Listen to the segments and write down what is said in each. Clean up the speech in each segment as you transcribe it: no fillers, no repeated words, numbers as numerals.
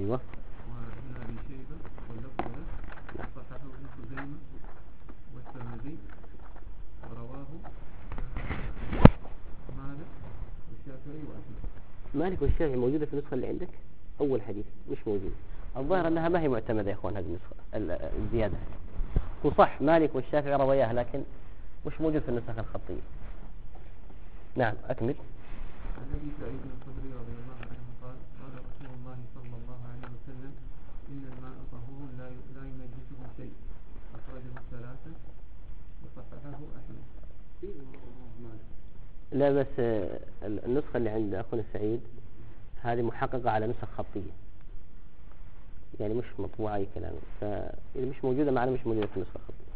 أيوة. وابن أبي شيبة واللفظ له، صححه ابن خزيمة والترمذي، ورواه مالك والشافعي وأحمد. مالك والشافعي موجودة في النسخة اللي عندك؟ أول حديث مش موجود. الظاهر أنها ما هي معتمدة يا إخوان هذه النسخة الزيادة. وصح مالك والشافعي رواياها لكن مش موجود في النسخ الخطية. نعم أكمل. عن أبي سعيد الخدري رضي الله عنه قال قال رسول الله صلى الله عليه وسلم إن الماء طهور لا ينجسه شيء، أخرجه الثلاثة وصححه أحمد. لا بس النسخة اللي عند أخونا سعيد هذه محققة على نسخ خطية، يعني مش مطبوعة أي كلام، فإذا مش موجودة معنا مش موجودة في النسخة الخطية.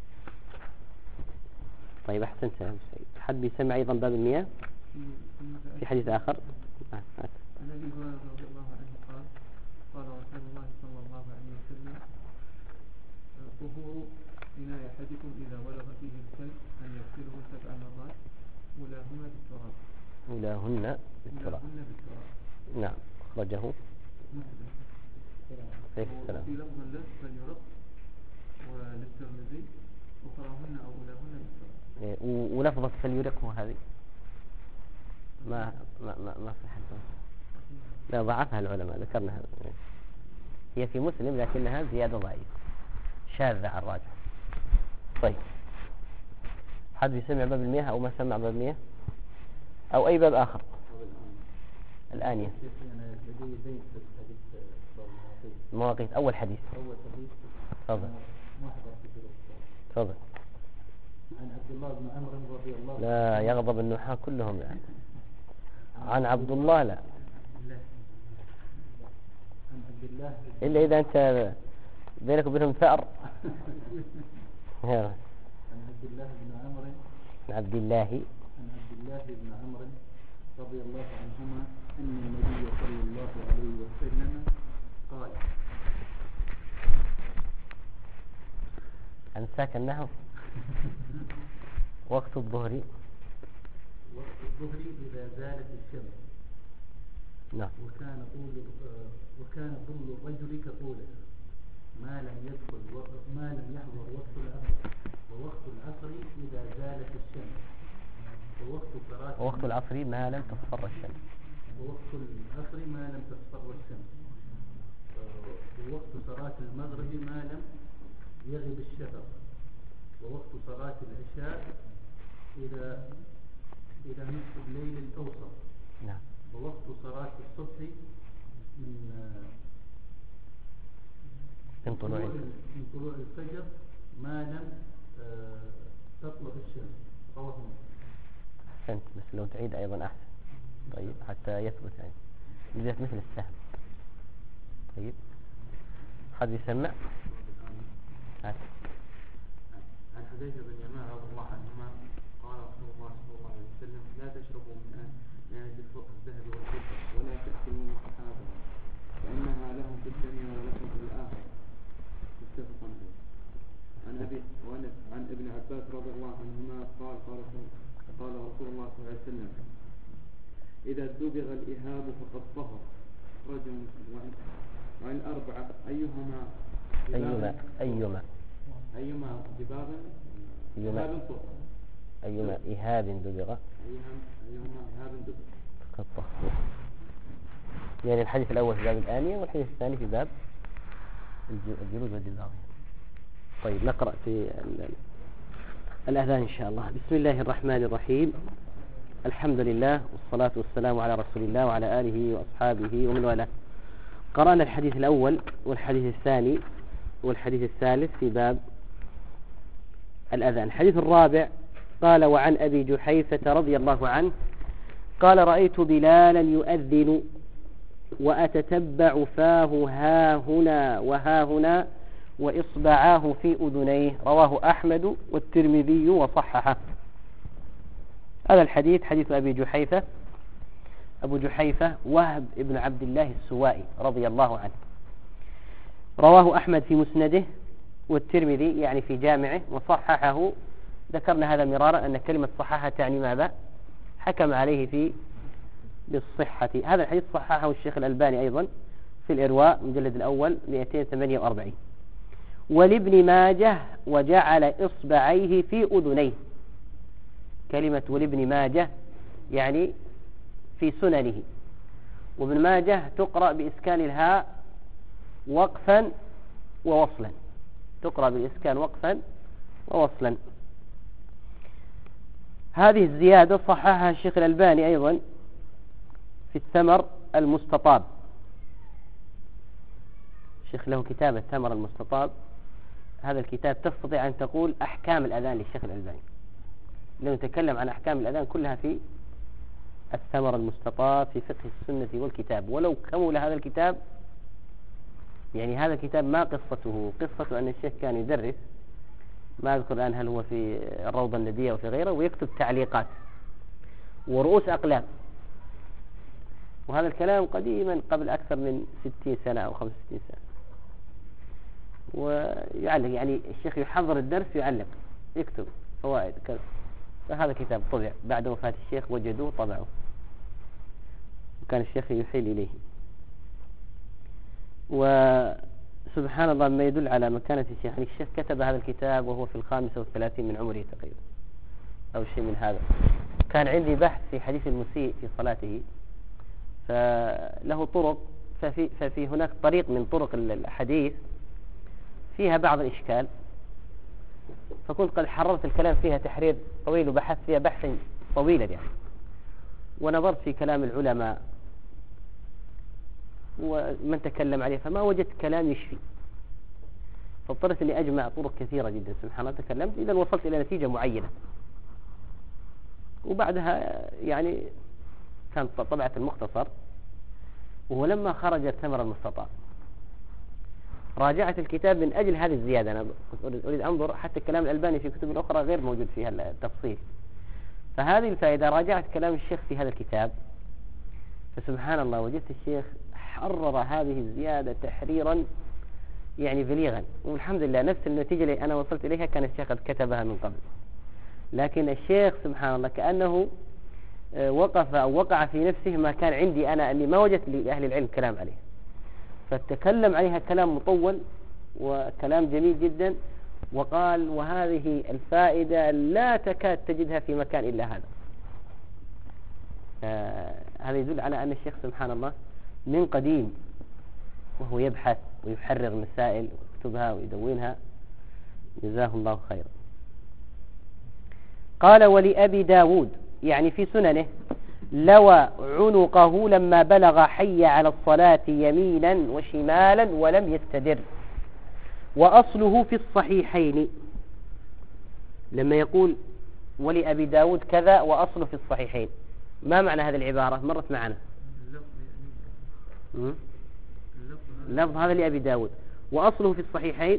طيب أحسنت يا أبو سعيد. حد بيسمع أيضا باب المياه في حديث آخر؟ عن أبي هريرة رضي الله عنه قال قال رسول الله صلى الله عليه وسلم طهور إناء أحدكم إذا ولغ فيه الكلب أن يغسله 7 مرات أولاهن بالتراب. أولاهن بالتراب. نعم أخرجه مسلم. وفي لفظ له فليرق، وللترمذي أخراهن أو أولاهن بالتراب. ولفظة فليرقه هذه ما في حد. لا ضعفها العلماء ذكرنا هي في مسلم لكنها زيادة ضعيفة شاذة على الراجح. طيب حد يسمع باب المياه أو ما سمع باب المياه أو أي باب آخر الآن؟ المواقيت أول حديث. تفضل. تفضل. عن عبد الله بن عمرو رضي الله عنه. لا يغضب النحاة كلهم يعني. عن عبد الله لا. عن عبد الله إلا إذا أنت بينك وبينهم ثأر. عن عبد الله بن عمرو. عن عبد الله بن عمرو رضي الله عنهما أن النبي صلى الله عليه وسلم قال. أنساك النحو. وقت الظهر إذا زالت الشمس. نعم. وكان طول الرجل كطوله ما لم يحضر وقت العصر، ووقت العصر إذا زالت الشمس، ووقت العصر ما لم تصفر الشمس، ووقت صلاة المغرب ما لم يغب الشفق، ووقت صلاة العشاء إلى نصف الليل الأوسط. نعم. ووقت صلاة الصبح من طلوع الفجر ما لم تطلع الشمس. رواه مسلم. أحسنت، بس لو تعيد أيضا أحسن. طيب حتى يثبت يعني بدأت مثل السهم. طيب حد يسمع؟ عن حذيفة بن يمان رضي الله عنهما قال رسول الله صلى الله عليه وسلم لا تشربوا من آنية الذهب والفضة ولا تأكلوا صحابها فإنها لهم في الدنيا ولكم في الآخرة. متفق عليه. عن ابن عباس رضي الله عنهما قال رسول الله صلى الله عليه وسلم إذا دبغ الإهاب فقد طهر. رجل مسلم. وعن 4 أيما دباغ أيما إهاب دبغ فقد طهر. يعني الحديث الأول في باب الآنية والحديث الثاني في باب الجلود والدباغ. طيب نقرأ في الأذان إن شاء الله. بسم الله الرحمن الرحيم. الحمد لله والصلاة والسلام على رسول الله وعلى آله وأصحابه ومن والاه. قرأنا الحديث الأول والحديث الثاني والحديث الثالث في باب الأذان. الحديث الرابع قال وعن أبي جحيفة رضي الله عنه قال رأيت بلالا يؤذن وأتتبع فاه ها هنا وها هنا وإصبعاه في أذنيه. رواه أحمد والترمذي وصححه. هذا الحديث حديث أبي جحيفة. أبو جحيفة وهب ابن عبد الله السوائي رضي الله عنه. رواه أحمد في مسنده والترمذي يعني في جامعه وصححه. ذكرنا هذا مرارا أن كلمة صححة تعني ماذا؟ حكم عليه بالصحة. هذا الحديث صححه الشيخ الألباني أيضا في الإرواء مجلد الأول 248. ولابن ماجه وجعل إصبعيه في أذنيه. كلمة ولابن ماجه يعني في سننه، وابن ماجه تقرأ بإسكان الهاء وقفا ووصلا، تقرأ بالإسكان وقفا ووصلا. هذه الزيادة صححها الشيخ الألباني أيضا في الثمر المستطاب. الشيخ له كتاب الثمر المستطاب. هذا الكتاب تستطيع أن تقول أحكام الأذان للشيخ الألباني، لأنه يتكلم عن أحكام الأذان كلها في الثمر المستطاب في فقه السنة والكتاب. ولو كمل هذا الكتاب، يعني هذا الكتاب ما قصته أن الشيخ كان يدرس، ما أذكر الآن هل هو في الروضة الندية أو في غيره، ويكتب تعليقات ورؤوس أقلام. وهذا الكلام قديما قبل أكثر من 60 سنة أو 65 سنة. ويعلق، يعني الشيخ يحضر الدرس ويعلق يكتب فوائد كذا. فهذا كتاب طبع بعد وفاة الشيخ، وجدوه طبعه، وكان الشيخ يحيل إليه. وسبحان الله ما يدل على مكانة الشيخ. يعني الشيخ كتب هذا الكتاب وهو في 35 من عمره تقريبا أو شيء من هذا. كان عندي بحث في حديث المسيء في صلاته، فله طرق، ففي هناك طريق من طرق الحديث فيها بعض الإشكال، فكنت قد حررت الكلام فيها تحرير طويل وبحثت فيها بحثا طويلا يعني، ونظرت في كلام العلماء ومن تكلم عليه، فما وجدت كلام يشفي، فاضطريت اني اجمع طرق كثيرة جدا. سبحان الله تكلمت اذا وصلت الى نتيجة معينة، وبعدها يعني كانت طبعة المختصر. ولما خرج الثمر المستطاب راجعت الكتاب من أجل هذه الزيادة. أنا أريد أنظر حتى كلام الألباني في كتب الأخرى غير موجود فيها التفصيل، فهذه الفائدة راجعت كلام الشيخ في هذا الكتاب. فسبحان الله وجدت الشيخ حرر هذه الزيادة تحريرا يعني بليغا، والحمد لله نفس النتيجة اللي أنا وصلت إليها كان الشيخ قد كتبها من قبل. لكن الشيخ سبحان الله كأنه وقف أو وقع في نفسه ما كان عندي أنا، أني ما وجدت لأهل العلم كلام عليه، فتكلم عليها كلام مطول وكلام جميل جدا، وقال وهذه الفائدة لا تكاد تجدها في مكان إلا هذا. هذا يدل على أن الشيخ سبحان الله من قديم وهو يبحث ويحرر مسائل ويكتبها ويدونها، جزاه الله خيرا. قال ولأبي داود يعني في سننه لوى عنقه لما بلغ حي على الصلاة يمينا وشمالا ولم يستدر، وأصله في الصحيحين. لما يقول ولأبي داود كذا وأصله في الصحيحين، ما معنى هذه العبارة؟ مرت معنا اللفظ هذا لأبي داود وأصله في الصحيحين،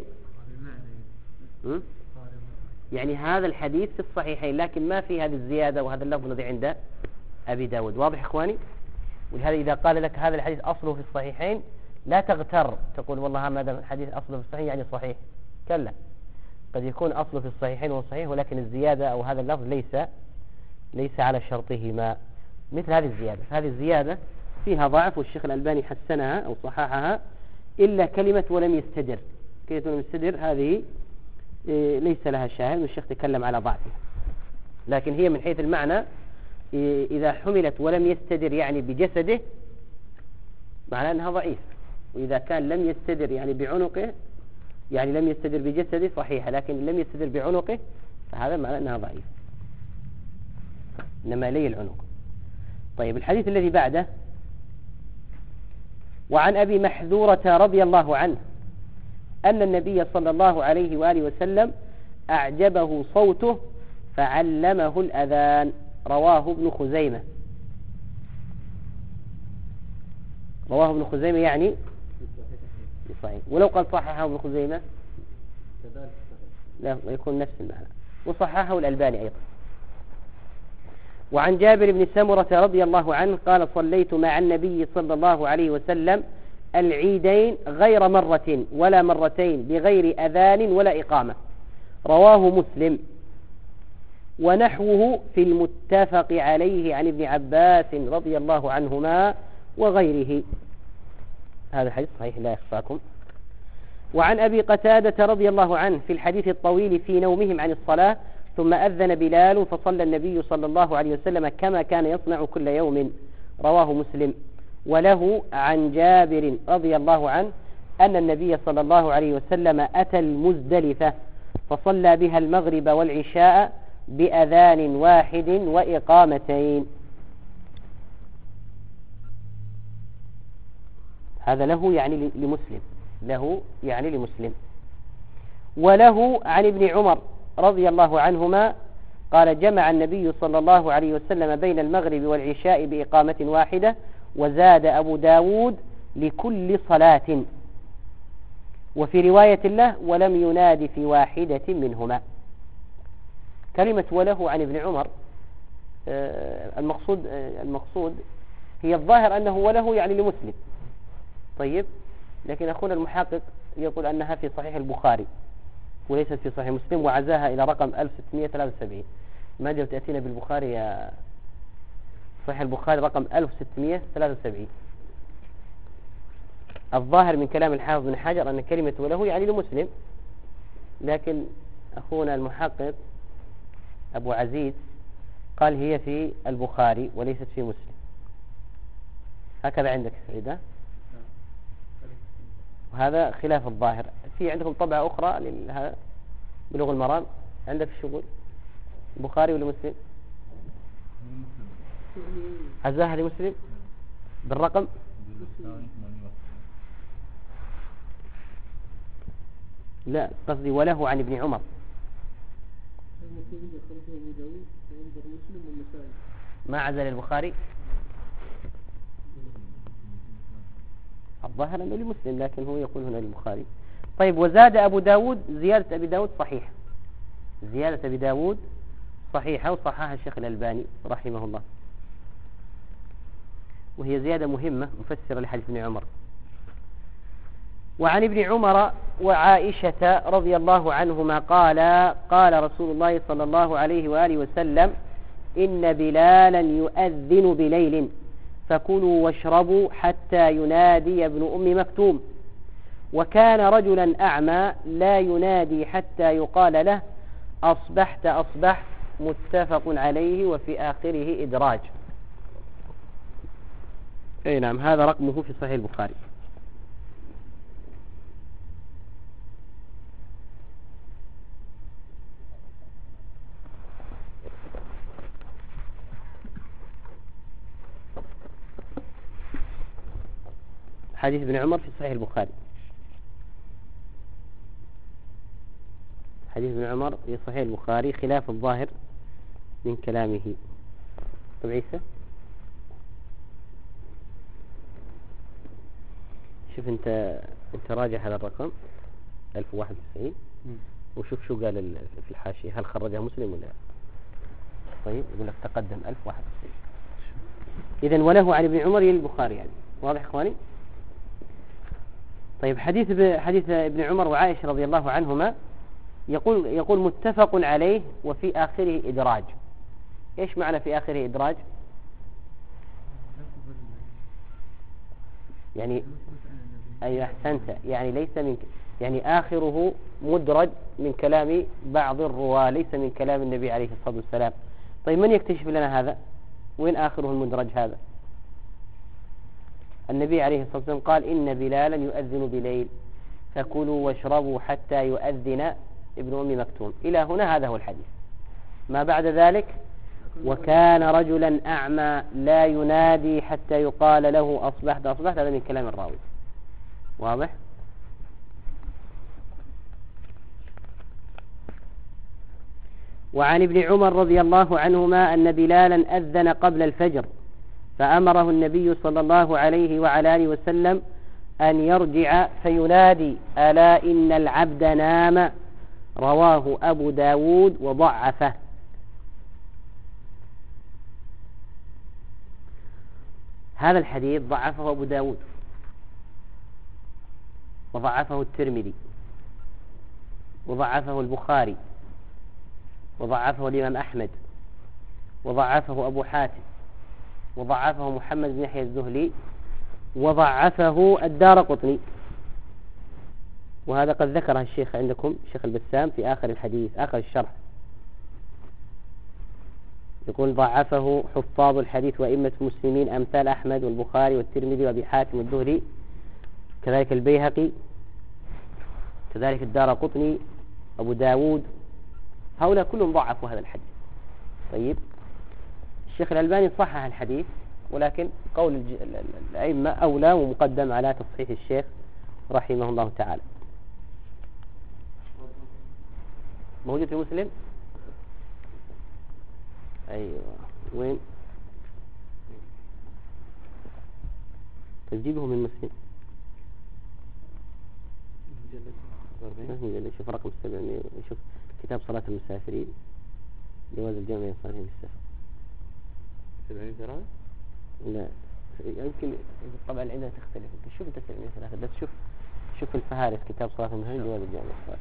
يعني هذا الحديث في الصحيحين لكن ما في هذه الزيادة وهذا اللفظ الذي عند أبي داود. واضح إخواني؟ ولهذا إذا قال لك هذا الحديث أصله في الصحيحين لا تغتر تقول والله ما دام الحديث أصله في الصحيح يعني صحيح. كلا، قد يكون أصله في الصحيحين وصحيح ولكن الزيادة أو هذا اللفظ ليس على شرطهما. مثل هذه الزيادة، هذه الزيادة فيها ضعف والشيخ الألباني حسنها أو صححها، إلا كلمة ولم يستدر. كلمة ولم يستدر هذه ليس لها شاهد والشيخ تكلم على ضعفها، لكن هي من حيث المعنى إذا حملت ولم يستدر يعني بجسده معناه أنها ضعيف، وإذا كان لم يستدر يعني بعنقه يعني لم يستدر بجسده صحيحة، لكن لم يستدر بعنقه فهذا معناه أنها ضعيف، إنما لي العنق. طيب الحديث الذي بعده: وعن أبي محذورة رضي الله عنه أن النبي صلى الله عليه وآله وسلم أعجبه صوته فعلمه الأذان. رواه ابن خزيمة. رواه ابن خزيمة يعني صحيح، ولو قال صححه ابن خزيمة لا يكون نفس المعنى، وصححه الألباني أيضا. وعن جابر بن سمرة رضي الله عنه قال: صليت مع النبي صلى الله عليه وسلم العيدين غير مرة ولا مرتين بغير أذان ولا إقامة. رواه مسلم. ونحوه في المتفق عليه عن ابن عباس رضي الله عنهما وغيره. هذا الحديث صحيح لا يخفاكم. وعن أبي قتادة رضي الله عنه في الحديث الطويل في نومهم عن الصلاة ثم أذن بلال فصلى النبي صلى الله عليه وسلم كما كان يصنع كل يوم، رواه مسلم. وله عن جابر رضي الله عنه أن النبي صلى الله عليه وسلم أتى المزدلفة فصلى بها المغرب والعشاء بأذان واحد وإقامتين. هذا له يعني لمسلم، له يعني لمسلم. وله عن ابن عمر رضي الله عنهما قال جمع النبي صلى الله عليه وسلم بين المغرب والعشاء بإقامة واحدة، وزاد أبو داود لكل صلاة. وفي رواية له ولم يناد في واحدة منهما. كلمة وله عن ابن عمر المقصود هي الظاهر أنه وله يعني لمسلم. طيب، لكن أخونا المحقق يقول أنها في صحيح البخاري وليست في صحيح مسلم، وعزاها إلى رقم 1673. ما أدري تأتينا بالبخاري يا صحيح البخاري رقم 1673. الظاهر من كلام الحافظ بن حجر أن كلمة وله يعني لمسلم، لكن أخونا المحقق أبو عزيز قال هي في البخاري وليست في مسلم. هكذا عندك سعيدة، وهذا خلاف الظاهر. في عندكم طبعة أخرى بلوغ المرام عندك الشغل بخاري ولا مسلم؟ عزاها لمسلم بالرقم لا، قصدي وله عن ابن عمر. ما عزل البخاري الظاهر أنه لمسلم، لكن هو يقول هنا للبخاري. طيب، وزاد أبو داود، زيادة أبي داود صحيحة، زيادة أبي داود صحيحة وصححها الشيخ الألباني رحمه الله، وهي زيادة مهمة مفسرة لحديث ابن عمر. وعن ابن عمر وعائشة رضي الله عنهما قال رسول الله صلى الله عليه وآله وسلم إن بلالا يؤذن بليل فكلوا واشربوا حتى ينادي ابن أم مكتوم، وكان رجلا أعمى لا ينادي حتى يقال له أصبحت أصبحت، متفق عليه وفي آخره إدراج. أي نعم، هذا رقمه في صحيح البخاري. حديث ابن عمر في صحيح البخاري، حديث ابن عمر في صحيح البخاري خلاف الظاهر من كلامه. طب عيسى شوف انت راجع هذا الرقم 1091 وشوف شو قال في الحاشية، هل خرجها مسلم ولا لا؟ طيب، يقول لك تقدم 1091. إذن وله عن ابن عمر البخاري، يعني واضح إخواني؟ طيب، حديث ابن عمر وعائشة رضي الله عنهما يقول متفق عليه وفي آخره إدراج. إيش معنى في آخره إدراج؟ يعني أي أحسنت، يعني ليس من يعني آخره مدرج من كلام بعض الرواة، ليس من كلام النبي عليه الصلاة والسلام. طيب، من يكتشف لنا هذا؟ وين آخره المدرج هذا؟ النبي عليه الصلاة والسلام قال إن بلالا يؤذن بليل فكلوا واشربوا حتى يؤذن ابن أم مكتوم، إلى هنا هذا هو الحديث. ما بعد ذلك وكان رجلا أعمى لا ينادي حتى يقال له أصبحت أصبحت، هذا من كلام الراوي. واضح؟ وعن ابن عمر رضي الله عنهما أن بلالا أذن قبل الفجر فأمره النبي صلى الله عليه وعلى آله وسلم أن يرجع فينادي ألا إن العبد نام، رواه أبو داود وضعفه. هذا الحديث ضعفه أبو داود وضعفه الترمذي وضعفه البخاري وضعفه الإمام أحمد وضعفه أبو حاتم وضعفه محمد بن يحيى الزهلي وضعفه الدارقطني، وهذا قد ذكره الشيخ عندكم الشيخ البسام في آخر الحديث آخر الشرح، يقول ضعفه حفاظ الحديث وأئمة المسلمين أمثال أحمد والبخاري والترمذي وأبي حاتم والزهري، كذلك البيهقي، كذلك الدارقطني، أبو داود، هؤلاء كلهم ضعفوا هذا الحديث. طيب، الشيخ الألباني صحح الحديث، ولكن قول الأئمة أولى ومقدم على تصحيح الشيخ رحمه الله تعالى. موجود في مسلم؟ أيوة، وين؟ تجيبه من مسلم. شوف رقم 700، شوف كتاب صلاة المسافرين، جواز الجمع بين الصلاة والسفر. 703؟ لا، يمكن طبعا عندنا تختلف، يمكن شوف انت 703 بس شوف الفهارس كتاب صلاة المسافرين جواز الجمع بين الصلاة.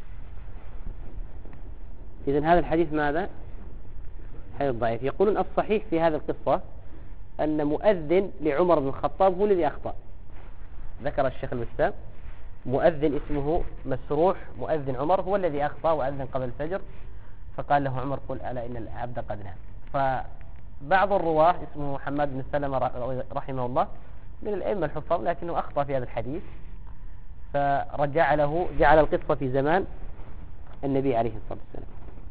إذن هذا الحديث ماذا؟ حديث ضعيف. يقولون الصحيح في هذه القصة أن مؤذن لعمر بن الخطاب هو الذي أخطأ. ذكر الشيخ البسام مؤذن اسمه مسروح مؤذن عمر هو الذي أخطأ وأذن قبل الفجر، فقال له عمر قل ألا إن العبد قد نام. فبعض الرواه اسمه محمد بن سلمة رحمه الله من الأئمة الحفاظ، لكنه أخطأ في هذا الحديث، جعل القصة في زمان النبي عليه الصلاة والسلام.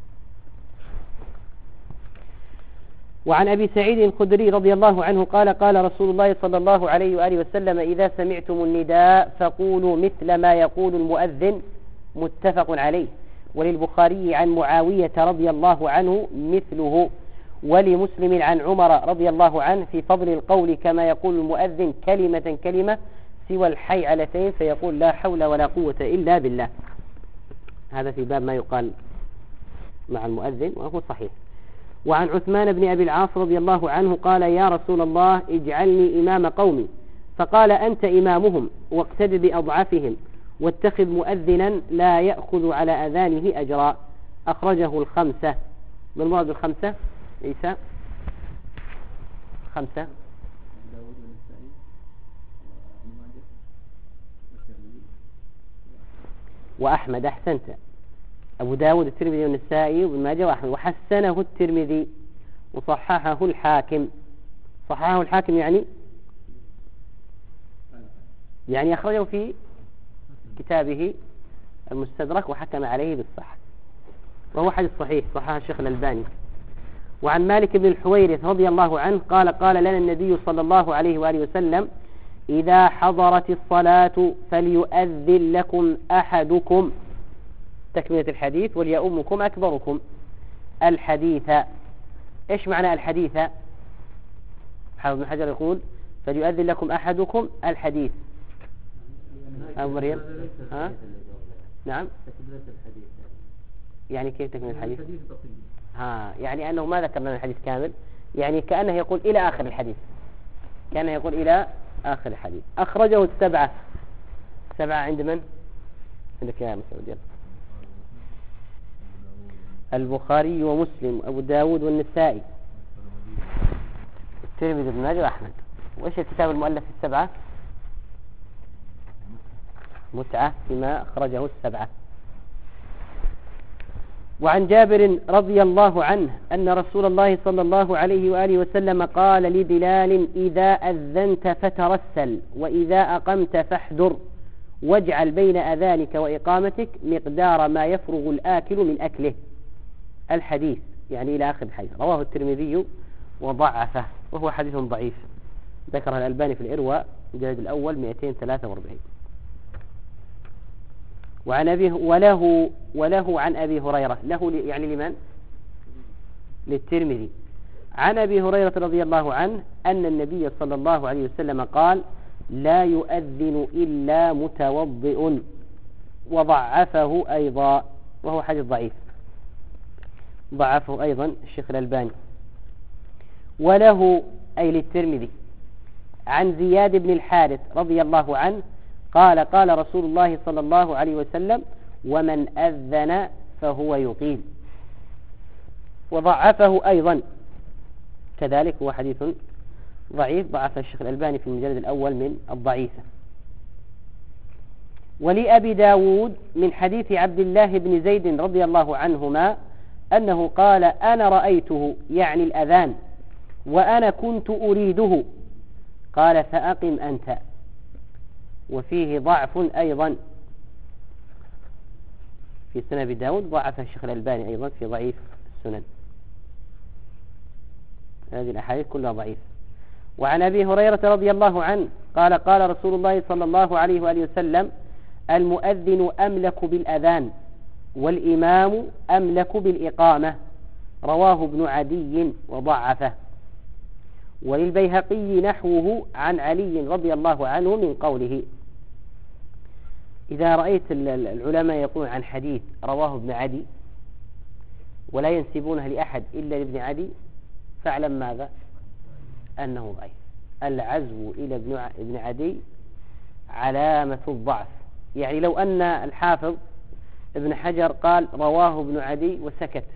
وعن أبي سعيد الخدري رضي الله عنه قال قال رسول الله صلى الله عليه وآله وسلم إذا سمعتم النداء فقولوا مثل ما يقول المؤذن، متفق عليه. وللبخاري عن معاوية رضي الله عنه مثله، ولمسلم عن عمر رضي الله عنه في فضل القول كما يقول المؤذن كلمة كلمة سوى الحيعلتين فيقول لا حول ولا قوة إلا بالله. هذا في باب ما يقال مع المؤذن وهو صحيح. وعن عثمان بن أبي العاص رضي الله عنه قال يا رسول الله اجعلني إمام قومي، فقال أنت إمامهم واقتد بأضعفهم واتخذ مؤذنا لا يأخذ على أذانه أجرا. أخرجه الخمسة. من المراد الخمسة؟ عيسى خمسة وأحمد، أحسنت، أبو داود الترمذي والنسائي وابن ماجه وأحمد، وحسنه الترمذي وصححه الحاكم. صححه الحاكم يعني أخرجه في كتابه المستدرك وحكم عليه بالصحة، وهو حديث صحيح صححه الشيخ الألباني. وعن مالك بن الحويرث رضي الله عنه قال لنا النبي صلى الله عليه وآله وسلم إذا حضرت الصلاة فليؤذن لكم أحدكم، تكملة الحديث، وليؤمكم أكبركم. الحديث، إيش معنى الحديث؟ حافظ بن حجر يقول فليؤذن لكم أحدكم الحديث. أبو مريم نعم، يعني كيف تكملة الحديث؟ يعني أنه ما ذكر لنا الحديث كامل، يعني كأنه يقول إلى آخر الحديث، كأنه يقول إلى آخر الحديث. أخرجه السبعة عند من؟ عندك يا مسعود يلا. البخاري ومسلم وأبو داود والنسائي الترمذي وابن ماجه وأحمد. وإيش الكتاب المؤلف في السبعة؟ متعة فيما أخرجه السبعة. وعن جابر رضي الله عنه أن رسول الله صلى الله عليه وآله وسلم قال لبلال إذا أذنت فترسل وإذا أقمت فاحذر واجعل بين أذانك وإقامتك مقدار ما يفرغ الآكل من أكله. الحديث يعني إلى آخر الحديث. رواه الترمذي وضعفه وهو حديث ضعيف، ذكر الألباني في الإرواء الجلد الأول 243. وعن وله عن أبي هريرة، له يعني لمن؟ للترمذي. عن أبي هريرة رضي الله عنه أن النبي صلى الله عليه وسلم قال لا يؤذن إلا متوضئ، وضعفه أيضا وهو حديث ضعيف، ضعفه أيضا الشيخ الألباني. وله أي للترمذي عن زياد بن الحارث رضي الله عنه قال رسول الله صلى الله عليه وسلم ومن أذن فهو يقيم، وضعفه أيضا كذلك هو حديث ضعيف ضعف الشيخ الألباني في المجلد الأول من الضعيفة. ولأبي داود من حديث عبد الله بن زيد رضي الله عنهما أنه قال أنا رأيته يعني الأذان وأنا كنت أريده قال فأقم أنت. وفيه ضعف أيضا في سنن أبي داود، ضعف الشيخ الألباني أيضا في ضعيف السنن. هذه الأحاديث كلها ضعيف. وعن أبي هريرة رضي الله عنه قال قال رسول الله صلى الله عليه وآله وسلم المؤذن أملك بالأذان والإمام أملك بالإقامة. رواه ابن عدي وضعفه. وللبيهقي نحوه عن علي رضي الله عنه من قوله. إذا رأيت العلماء يقولون عن حديث رواه ابن عدي ولا ينسبونه لأحد إلا لابن عدي فاعلم ماذا؟ أنه ضعيف. العزو إلى ابن عدي علامة الضعف. يعني لو أن الحافظ ابن حجر قال رواه ابن عدي وسكت،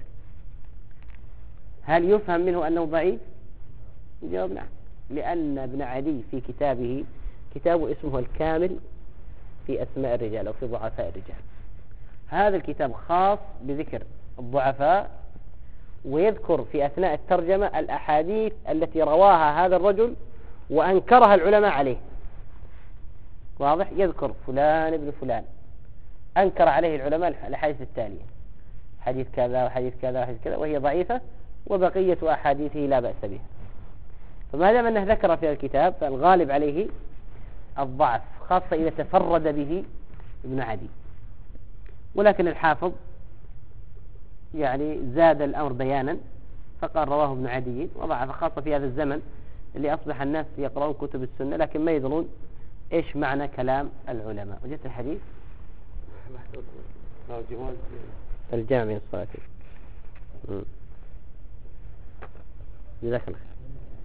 هل يفهم منه أنه ضعيف؟ الجواب نعم، لأن ابن عدي في كتابه كتاب اسمه الكامل في أسماء الرجال أو في ضعفاء الرجال. هذا الكتاب خاص بذكر الضعفاء، ويذكر في أثناء الترجمة الأحاديث التي رواها هذا الرجل وأنكرها العلماء عليه. واضح؟ يذكر فلان ابن فلان أنكر عليه العلماء الأحاديث التالية، حديث كذا وحديث كذا وحديث كذا وهي ضعيفة، وبقية أحاديثه لا بأس بها. فما دام أنه ذكر في الكتاب فالغالب عليه الضعف، خاصة إذا تفرد به ابن عدي. ولكن الحافظ يعني زاد الأمر بيانا فقال رواه ابن عدي وضعف، خاصة في هذا الزمن اللي أصبح الناس يقرؤون كتب السنة لكن ما يدرون إيش معنى كلام العلماء. وجدت الحديث الجامع بين الصلاتين. جزاك الله خير.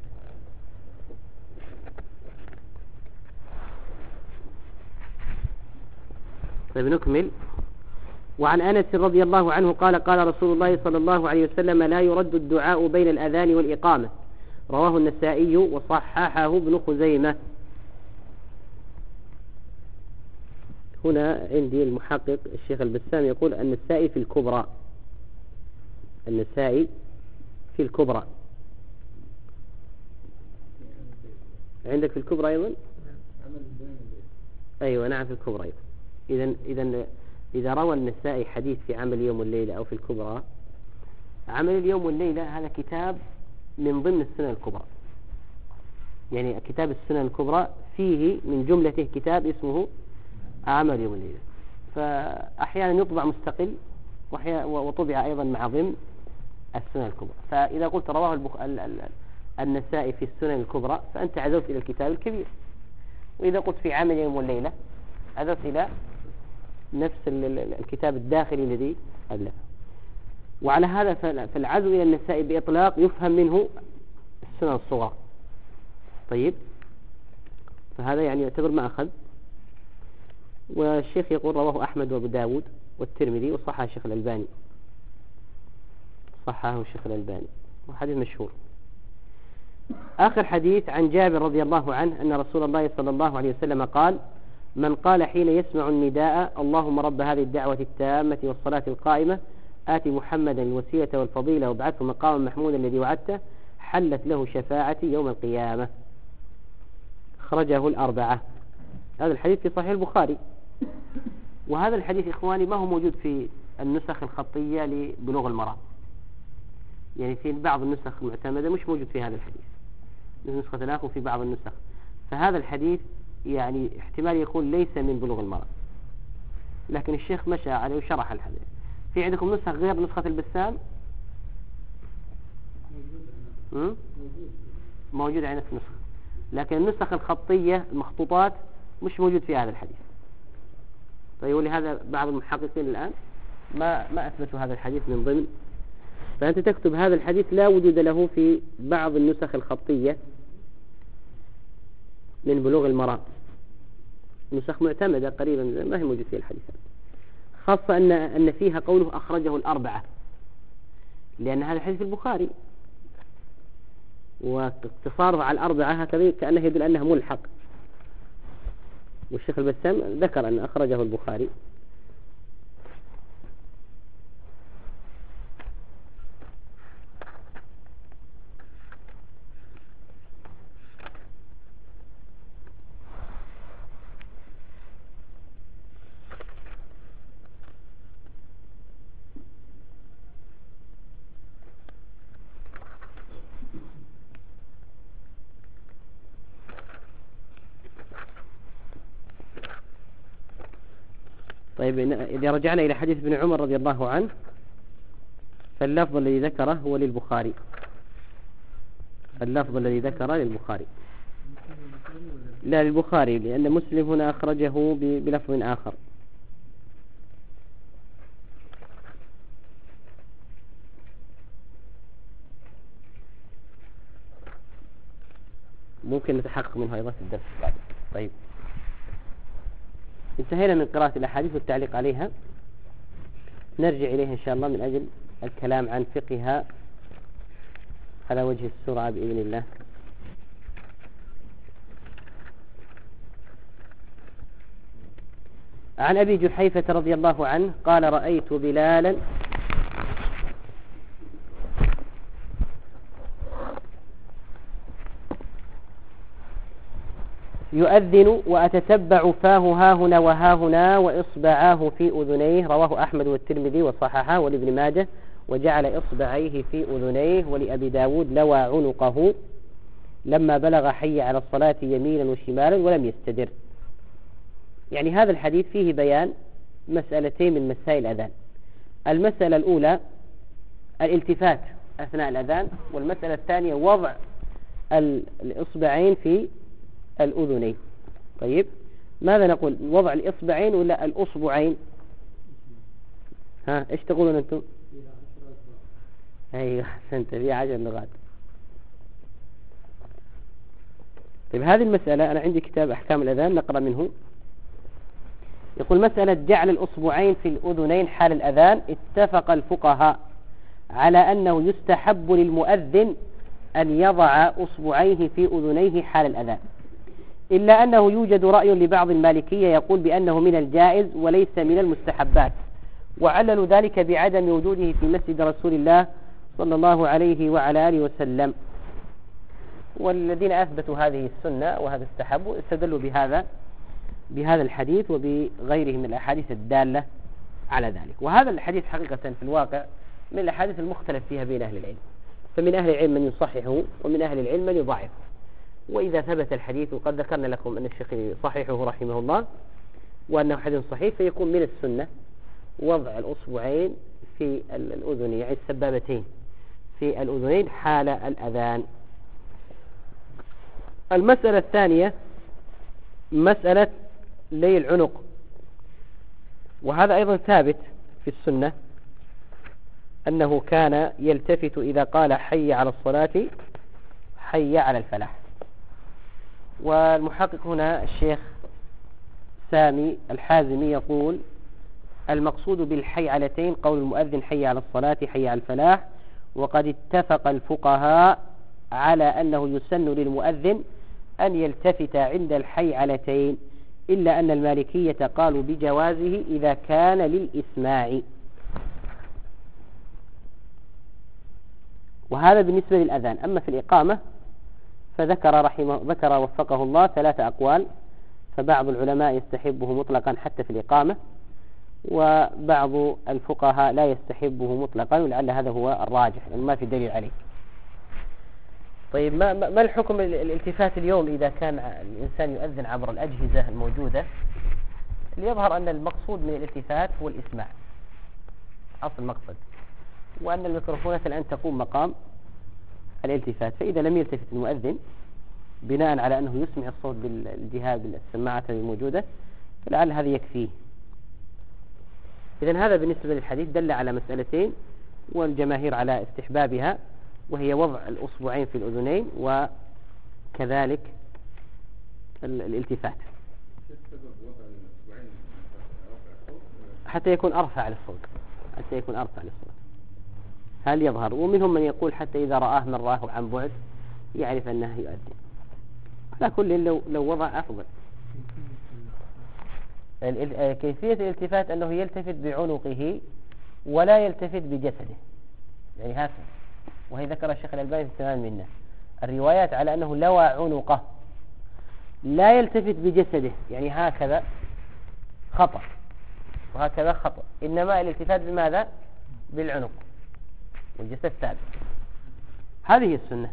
طيب نكمل. وعن أنس رضي الله عنه قال قال رسول الله صلى الله عليه وسلم لا يرد الدعاء بين الأذان والإقامة. رواه النسائي وصححه ابن خزيمة. هنا عندي المحقق الشيخ البسام يقول النسائي في الكبرى. النسائي في الكبرى. عندك في الكبرى أيضا؟ أيوة نعم في الكبرى أيضا. إذا روى النسائي حديث في عمل يوم والليلة أو في الكبرى، عمل اليوم والليلة هذا كتاب من ضمن السنن الكبرى. يعني كتاب السنن الكبرى فيه من جملته كتاب اسمه عمل يوم والليلة، فأحيانا يطبع مستقل وطبع أيضا مع ضمن السنن الكبرى. فإذا قلت رواه النسائي في السنن الكبرى فأنت عزوت إلى الكتاب الكبير، وإذا قلت في عمل يوم والليلة عزوت إلى نفس الكتاب الداخلي الذي ألفه. وعلى هذا فالعزو إلى النسائي بإطلاق يفهم منه السنن الصغرى. طيب فهذا يعني يعتبر ما أخذ. والشيخ يقول رواه أحمد وأبو داود والترمذي وصححه الشيخ الألباني. صححه الشيخ الألباني وحديث مشهور. آخر حديث عن جابر رضي الله عنه أن رسول الله صلى الله عليه وسلم قال من قال حين يسمع النداء اللهم رب هذه الدعوة التامة والصلاة القائمة آت محمدا الوسيلة والفضيلة وابعثه مقاما محمودا الذي وعدته حلت له شفاعتي يوم القيامة. أخرجه الأربعة. هذا الحديث في صحيح البخاري. وهذا الحديث إخواني ما هو موجود في النسخ الخطية لبلوغ المرام، يعني في بعض النسخ المعتمدة مش موجود في هذا الحديث، نسخة الآخر في بعض النسخ. فهذا الحديث يعني احتمال يكون ليس من بلوغ المرام، لكن الشيخ مشى عليه وشرح الحديث. في عندكم نسخ غير نسخة البسام؟ موجود عندنا في نسخة، لكن النسخ الخطية المخطوطات مش موجود في هذا الحديث. طيب ولهذا بعض المحققين الآن ما أثبتوا هذا الحديث من ضمن. فأنت تكتب هذا الحديث لا وجود له في بعض النسخ الخطية من بلوغ المرام، نسخ معتمدة قريبا ما هي موجود فيها الحديث، خاصة أن فيها قوله أخرجه الأربعة، لأن هذا الحديث في البخاري. واقتصاره على الأربعة هكذا كأنه يدل أنه ملحق. والشيخ البسام ذكر أن أخرجه البخاري. طيب إذا رجعنا إلى حديث ابن عمر رضي الله عنه فاللفظ الذي ذكره هو للبخاري. اللفظ الذي ذكره للبخاري، لا للبخاري، لأن مسلم هنا أخرجه بلفظ آخر. ممكن نتحقق منه أيضا في الدرس القادم. طيب انتهينا من قراءة الأحاديث والتعليق عليها، نرجع إليها إن شاء الله من أجل الكلام عن فقهها على وجه السرعة بإذن الله. عن أبي جحيفة رضي الله عنه قال رأيت بلالا يؤذن وأتتبع فاه هاهنا وهاهنا وإصبعاه في أذنيه، رواه أحمد والترمذي وصححه ولابن ماجه، وجعل إصبعيه في أذنيه، ولأبي داود لوى عنقه لما بلغ حي على الصلاة يمينا وشمالا ولم يستدر. يعني هذا الحديث فيه بيان مسألتين من مسائل الأذان. المسألة الأولى الالتفات أثناء الأذان، والمسألة الثانية وضع الإصبعين في الأذنين. طيب ماذا نقول، وضع الإصبعين ولا الأصبعين؟ ها ايش تقولون أنتم؟ ايوه احسنت، في 10 لغات. طيب هذه المسألة أنا عندي كتاب أحكام الأذان نقرأ منه. يقول مسألة جعل الأصبعين في الأذنين حال الأذان، اتفق الفقهاء على أنه يستحب للمؤذن أن يضع أصبعيه في أذنيه حال الأذان، إلا أنه يوجد رأي لبعض المالكية يقول بأنه من الجائز وليس من المستحبات، وعللوا ذلك بعدم وجوده في مسجد رسول الله صلى الله عليه وعلى آله وسلم. والذين أثبتوا هذه السنة وهذا استحبوا استدلوا بهذا الحديث وبغيره من الأحاديث الدالة على ذلك. وهذا الحديث حقيقة في الواقع من الأحاديث المختلف فيها بين أهل العلم، فمن أهل العلم من يصححه ومن أهل العلم من يضعفه. وإذا ثبت الحديث، وقد ذكرنا لكم أن الشيخ يصححه رحمه الله وأنه حديث صحيح، فيكون من السنة وضع الأصبعين في الأذنين، يعني السبابتين في الأذنين حال الأذان. المسألة الثانية مسألة لي العنق، وهذا أيضا ثابت في السنة أنه كان يلتفت إذا قال حي على الصلاة حي على الفلاح. والمحقق هنا الشيخ سامي الحازمي يقول المقصود بالحي علتين قول المؤذن حي على الصلاة حي على الفلاح، وقد اتفق الفقهاء على أنه يسن للمؤذن أن يلتفت عند الحي علتين، إلا أن المالكية قالوا بجوازه إذا كان للإسماع. وهذا بالنسبة للأذان. أما في الإقامة ذكر وفقه الله 3 أقوال، فبعض العلماء يستحبه مطلقا حتى في الإقامة، وبعض الفقهاء لا يستحبه مطلقا، ولعل هذا هو الراجح لأنه ما في دليل عليه. طيب ما الحكم الالتفات اليوم إذا كان الإنسان يؤذن عبر الأجهزة الموجودة؟ ليظهر أن المقصود من الالتفات هو الإسماع، أصل المقصد، وأن الميكروفونات الآن تقوم مقام الالتفات. فإذا لم يلتفت المؤذن بناء على أنه يسمع الصوت بالجهاز بالسماعات الموجودة، فلعل هذا يكفيه. إذن هذا بالنسبة للحديث دل على مسألتين، والجماهير على استحبابها، وهي وضع الأصبعين في الأذنين وكذلك الالتفات حتى يكون أرفع للصوت، هل يظهر. ومنهم من يقول حتى إذا رآه من رآه عن بعد يعرف أنه يؤذن. على كل لو وضع أفضل. كيفية الالتفات أنه يلتفت بعنقه ولا يلتفت بجسده، يعني هكذا. وهي ذكر الشيخ الألباني في التمام منه الروايات على أنه لوى عنقه، لا يلتفت بجسده، يعني هكذا خطأ وهكذا خطأ، إنما الالتفات بماذا؟ بالعنق والجسد ثابت. هذه هي السنة.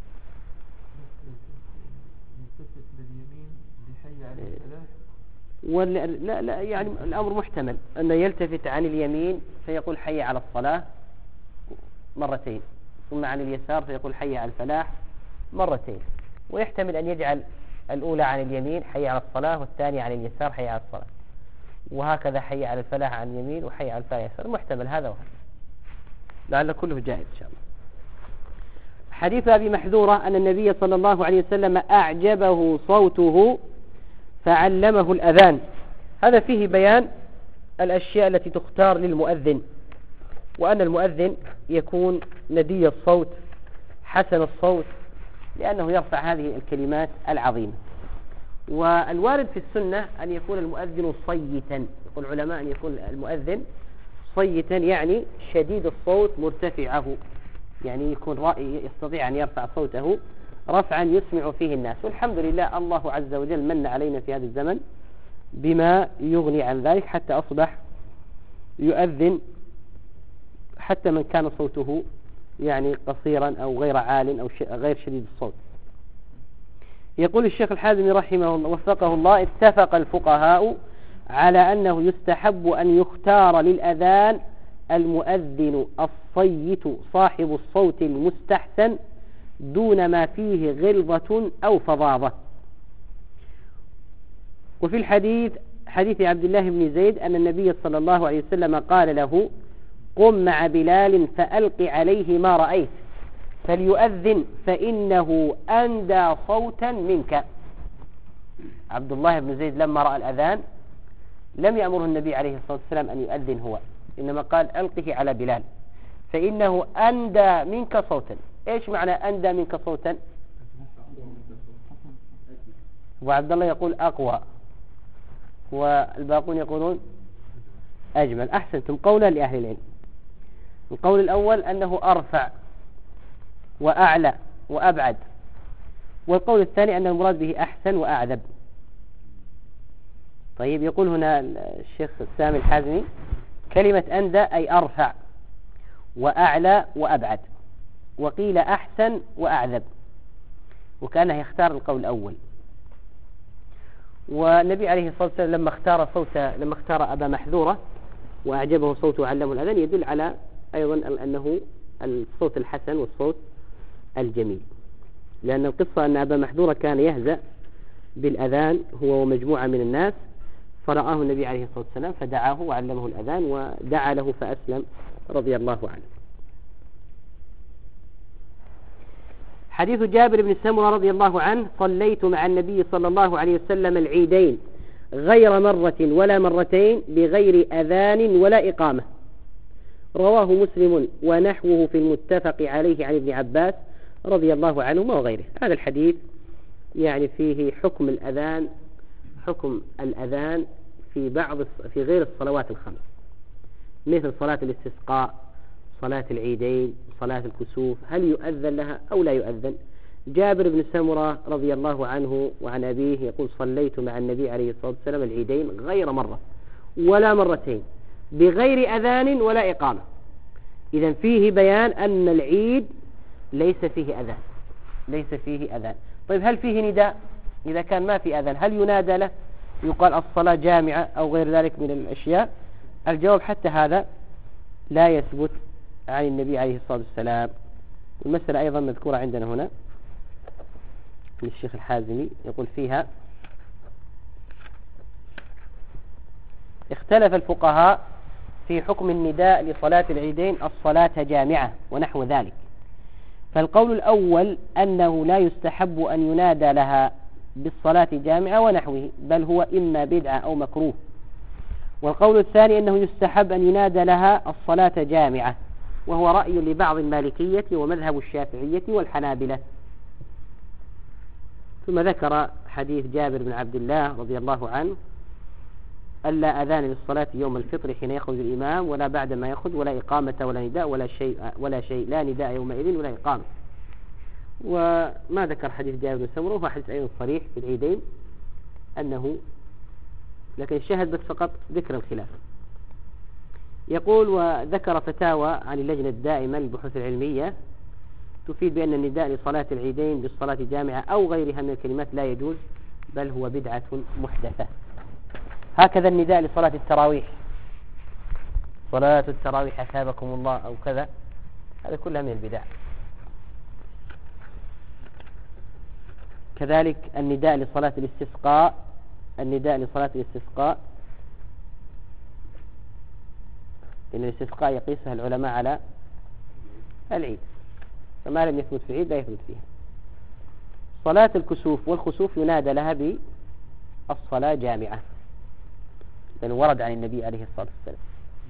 يلتفت باليمين بحي على الفلاح لا يعني الأمر محتمل أنه يلتفت عن اليمين فيقول حي على الصلاة مرتين، ثم عن اليسار فيقول حي على الفلاح مرتين، ويحتمل أن يجعل الأولى عن اليمين حي على الصلاة والثانية عن اليسار حي على الصلاة، وهكذا حي على الفلاح عن اليمين وحي على الفلاح يسار. محتمل هذا وهذا، لعل كله جائز إن شاء الله. حديث أبي محذورة أن النبي صلى الله عليه وسلم أعجبه صوته فعلمه الأذان. هذا فيه بيان الأشياء التي تختار للمؤذن، وأن المؤذن يكون ندي الصوت حسن الصوت لأنه يرفع هذه الكلمات العظيمة. والوارد في السنة أن يكون المؤذن صيتا، يقول العلماء أن يكون المؤذن صيتا يعني شديد الصوت مرتفعه، يعني يكون يستطيع أن يرفع صوته رفعا يسمع فيه الناس. والحمد لله الله عز وجل من علينا في هذا الزمن بما يغني عن ذلك، حتى أصبح يؤذن حتى من كان صوته يعني قصيرا أو غير عال أو غير شديد الصوت. يقول الشيخ الحازمي رحمه الله وفقه الله: اتفق الفقهاء على أنه يستحب أن يختار للأذان المؤذن الصيت صاحب الصوت المستحسن دون ما فيه غلظة أو فظاظة. وفي الحديث حديث عبد الله بن زيد أن النبي صلى الله عليه وسلم قال له: قم مع بلال فألق عليه ما رأيت فليؤذن فإنه أندى صوتا منك. عبد الله بن زيد لما رأى الأذان لم يأمره النبي عليه الصلاة والسلام أن يؤذن هو، إنما قال: ألقه على بلال فإنه أندى منك صوتا. إيش معنى أندى منك صوتا؟ وعبد الله يقول أقوى، والباقون يقولون أجمل. أحسنتم، قولا لأهل العلم. القول الأول أنه أرفع وأعلى وأبعد، والقول الثاني أن المراد به أحسن وأعذب. طيب، يقول هنا الشيخ سامي الحازمي: كلمة أندى أي أرفع وأعلى وأبعد، وقيل أحسن وأعذب، وكانه يختار القول الأول. والنبي عليه الصلاة والسلام لما اختار أبا محذورة وأعجبه صوته وعلمه الأذان يدل على أيضا أنه الصوت الحسن والصوت الجميل، لأن القصة أن أبا محذورة كان يهزأ بالأذان هو ومجموعة من الناس، فرآه النبي عليه الصلاة والسلام فدعاه وعلمه الأذان ودعا له فأسلم رضي الله عنه. حديث جابر بن سمرة رضي الله عنه: صليت مع النبي صلى الله عليه وسلم العيدين غير مرة ولا مرتين بغير أذان ولا إقامة. رواه مسلم ونحوه في المتفق عليه عن ابن عباس رضي الله عنهما وغيره. هذا الحديث يعني فيه حكم الأذان في غير الصلوات الخمس، مثل صلاة الاستسقاء، صلاة العيدين، صلاة الكسوف، هل يؤذن لها أو لا يؤذن؟ جابر بن سمرة رضي الله عنه وعن أبيه يقول: صليت مع النبي عليه الصلاة والسلام العيدين غير مرة ولا مرتين بغير أذان ولا إقامة. إذن فيه بيان أن العيد ليس فيه أذان. طيب، هل فيه نداء؟ إذا كان ما في أذان هل ينادى له يقال الصلاة جامعة أو غير ذلك من الأشياء؟ الجواب حتى هذا لا يثبت عن النبي عليه الصلاة والسلام. المسألة أيضا مذكورة عندنا هنا من الشيخ الحازمي، يقول فيها: اختلف الفقهاء في حكم النداء لصلاة العيدين الصلاة جامعة ونحو ذلك. فالقول الأول أنه لا يستحب أن ينادى لها بالصلاة جامعة ونحوه، بل هو إما بدعة أو مكروه. والقول الثاني أنه يستحب أن ينادى لها الصلاة جامعة، وهو رأي لبعض المالكية ومذهب الشافعية والحنابلة. ثم ذكر حديث جابر بن عبد الله رضي الله عنه: ألا أذان للصلاة يوم الفطر حين يخرج الإمام ولا بعد ما يخرج، ولا إقامة ولا نداء ولا شيء، لا نداء يومئذ ولا إقامة. وما ذكر حديث جابر بن سمرة، وهو حديث أيضا صريح في العيدين أنه، لكن الشاهد بس فقط ذكر الخلاف. يقول: وذكر فتاوى عن اللجنة الدائمة للبحوث العلمية تفيد بأن النداء لصلاة العيدين بالصلاة جامعة أو غيرها من الكلمات لا يجوز، بل هو بدعة محدثة. هكذا النداء لصلاة التراويح، صلاة التراويح أثابكم الله أو كذا، هذا كلها من البدع. كذلك النداء لصلاة الاستسقاء، إن الاستسقاء يقيسها العلماء على العيد، فما لم يثبت في العيد لا يثبت فيها. صلاة الكسوف والخسوف ينادى لها بالصلاة جامعة، لأنه ورد عن النبي عليه الصلاة والسلام.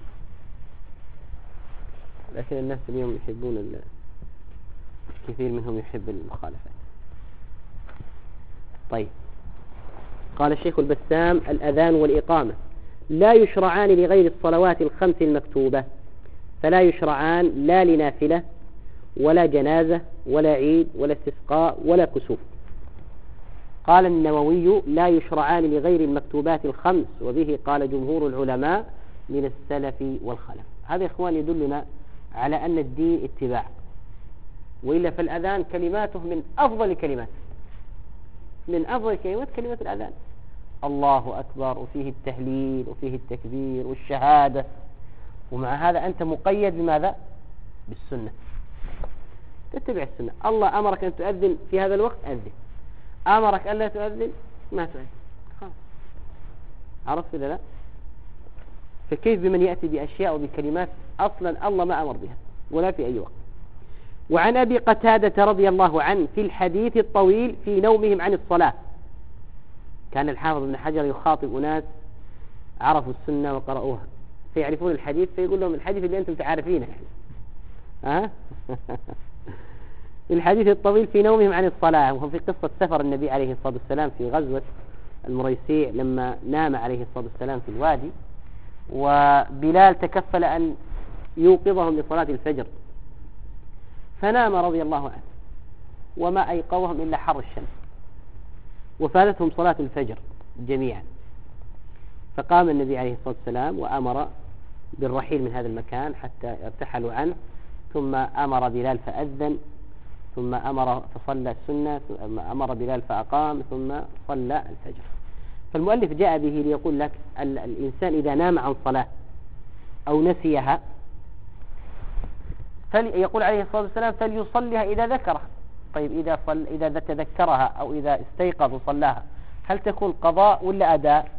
لكن الناس اليوم يحبون، كثير منهم يحب المخالفات. طيب، قال الشيخ البسام: الأذان والإقامة لا يشرعان لغير الصلوات الخمس المكتوبة، فلا يشرعان لا لنافلة ولا جنازة ولا عيد ولا استسقاء ولا كسوف. قال النووي: لا يشرعان لغير المكتوبات الخمس، وبه قال جمهور العلماء من السلف والخلف. هذا يا إخوان يدلنا على أن الدين اتباع، وإلا فالأذان كلماته من أفضل كلمات كلمة الأذان. الله أكبر، وفيه التهليل وفيه التكبير والشهادة، ومع هذا أنت مقيد بماذا؟ بالسنة، تتبع السنة. الله أمرك أن تؤذن في هذا الوقت، أذن. أمرك أن لا تؤذن، ما تؤذن، خلاص. عرفت ولا لا؟ فكيف بمن يأتي بأشياء وبكلمات أصلا الله ما أمر بها ولا في أي وقت. وعن أبي قتادة رضي الله عنه في الحديث الطويل في نومهم عن الصلاة، كان الحافظ ابن حجر يخاطب أناس عرفوا السنة وقرأوها فيعرفون الحديث، فيقول لهم: الحديث اللي أنتم تعرفينه الحديث الطويل في نومهم عن الصلاة، وهم في قصة سفر النبي عليه الصلاة والسلام في غزوة المريسيع، لما نام عليه الصلاة والسلام في الوادي، وبلال تكفل أن يوقظهم لصلاة الفجر، فنام رضي الله عنه، وما أيقظهم إلا حر الشمس، وفاتتهم صلاة الفجر جميعا. فقام النبي عليه الصلاة والسلام وأمر بالرحيل من هذا المكان حتى ارتحلوا عنه، ثم أمر بلال فأذن، ثم أمر فصلى السنة، ثم أمر بلال فأقام، ثم صلى الفجر. فالمؤلف جاء به ليقول لك: الإنسان إذا نام عن صلاة أو نسيها، يقول عليه الصلاة والسلام: فليصليها إذا ذكرها. طيب، إذا تذكرها أو إذا استيقظ وصلاها، هل تكون قضاء ولا أداء؟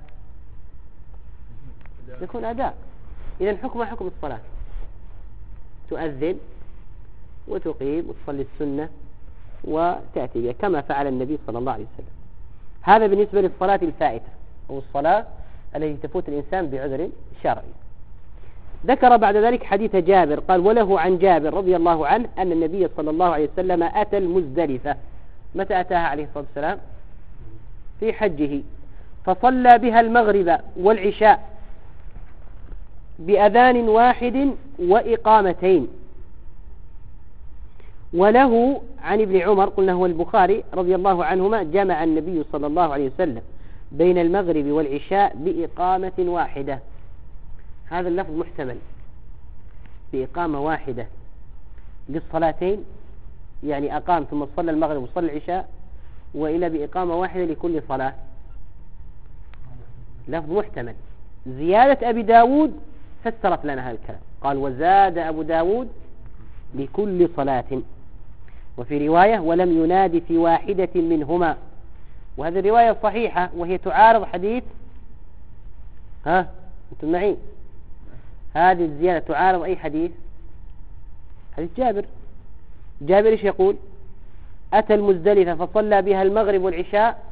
تكون أداء. إذن حكمها حكم الصلاة، تؤذن وتقيم وتصلي السنة وتأتي بها كما فعل النبي صلى الله عليه وسلم. هذا بالنسبة للصلاة الفائتة أو الصلاة التي تفوت الإنسان بعذر شرعي. ذكر بعد ذلك حديث جابر، قال: وله عن جابر رضي الله عنه أن النبي صلى الله عليه وسلم أتى المزدلفة. متى أتاها عليه الصلاة والسلام؟ في حجه، فصلى بها المغرب والعشاء بأذان واحد وإقامتين. وله عن ابن عمر، قلنا هو البخاري رضي الله عنهما: جمع النبي صلى الله عليه وسلم بين المغرب والعشاء بإقامة واحدة. هذا اللفظ محتمل، بإقامة واحدة للصلاتين، يعني أقام ثم صلى المغرب وصلى العشاء، وإلى بإقامة واحدة لكل صلاة. لفظ محتمل. زيادة أبي داود فسرت لنا هذا الكلام، قال: وزاد أبو داود لكل صلاة. وفي رواية: ولم ينادي في واحدة منهما. وهذه الرواية صحيحة، وهي تعارض حديث أنتم معين؟ هذه الزيادة تعارض أي حديث؟ حديث جابر إيش يقول؟ أتى المزدلفة فصلى بها المغرب والعشاء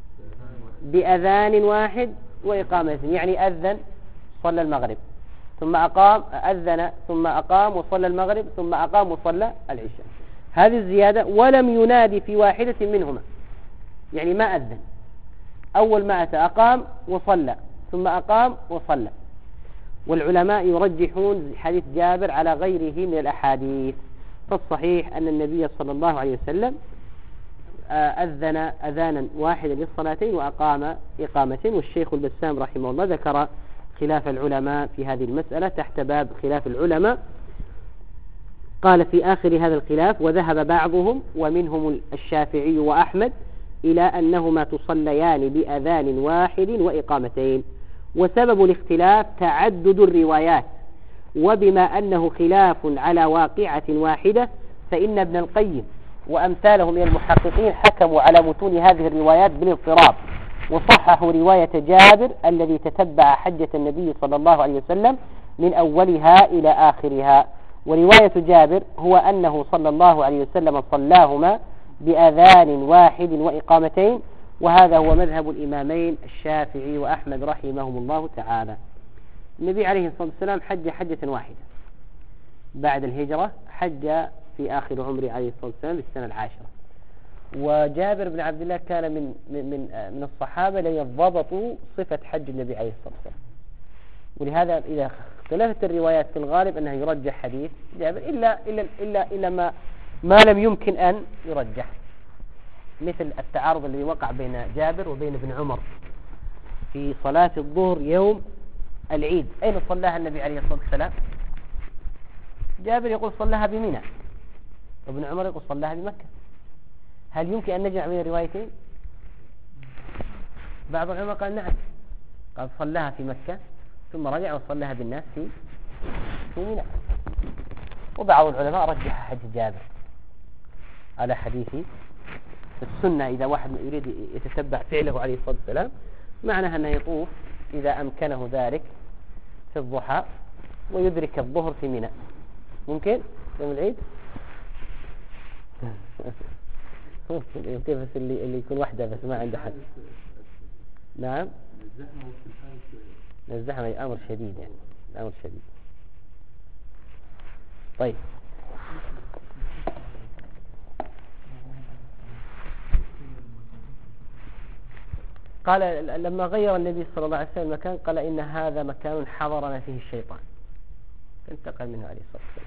بأذان واحد وإقامة، يعني أذن صلى المغرب ثم أقام، أذن ثم أقام وصلى المغرب ثم أقام وصلى العشاء. هذه الزيادة: ولم ينادي في واحدة منهما. يعني ما أذن، أول ما أتى أقام وصلى، ثم أقام وصلى. والعلماء يرجحون حديث جابر على غيره من الأحاديث. فالصحيح أن النبي صلى الله عليه وسلم أذن أذانا واحدا للصلاتين وأقام إقامتين. والشيخ البسام رحمه الله ذكر خلاف العلماء في هذه المسألة تحت باب خلاف العلماء. قال في آخر هذا الخلاف: وذهب بعضهم ومنهم الشافعي وأحمد إلى أنهما تصليان بأذان واحد وإقامتين، وسبب الاختلاف تعدد الروايات. وبما أنه خلاف على واقعة واحدة فإن ابن القيم وأمثاله من المحققين حكموا على متون هذه الروايات بالاضطراب، وصححوا رواية جابر الذي تتبع حجة النبي صلى الله عليه وسلم من أولها إلى آخرها. ورواية جابر هو أنه صلى الله عليه وسلم صلاهما بأذان واحد وإقامتين، وهذا هو مذهب الإمامين الشافعي وأحمد رحمهم الله تعالى. النبي عليه الصلاة والسلام حج حجة واحدة بعد الهجرة، حج في آخر عمره عليه الصلاة والسلام في السنة 10. وجابر بن عبد الله كان من الصحابة الذين ضبطوا صفة حج النبي عليه الصلاة والسلام. ولهذا إذا اختلفت الروايات في الغالب أنه يرجح حديث جابر إلا ما لم يمكن أن يرجح، مثل التعارض الذي وقع بين جابر وبين ابن عمر في صلاة الظهر يوم العيد. أين صلاها النبي عليه الصلاة والسلام؟ جابر يقول صلاها بمنى، وابن عمر يقول صلاها بمكة. هل يمكن أن نجمع بين الروايتين؟ بعض العلماء قال نعم، قال صلاها في مكة ثم رجع وصلاها بالناس في منى. وبعض العلماء رجح حج جابر على حديث السنة. إذا واحد يريد يتتبع فعله عليه الصلاة والسلام معناها أنه يطوف إذا أمكنه ذلك في الضحى ويدرك الظهر في منى. ممكن يوم العيد يمكن، بس اللي يكون وحده بس ما عنده حد. نعم، الزحمة أمر شديد، يعني أمر شديد. طيب، قال لما غير النبي صلى الله عليه وسلم المكان قال إن هذا مكان حضرنا فيه الشيطان، انتقل منه عليه الصلاة والسلام.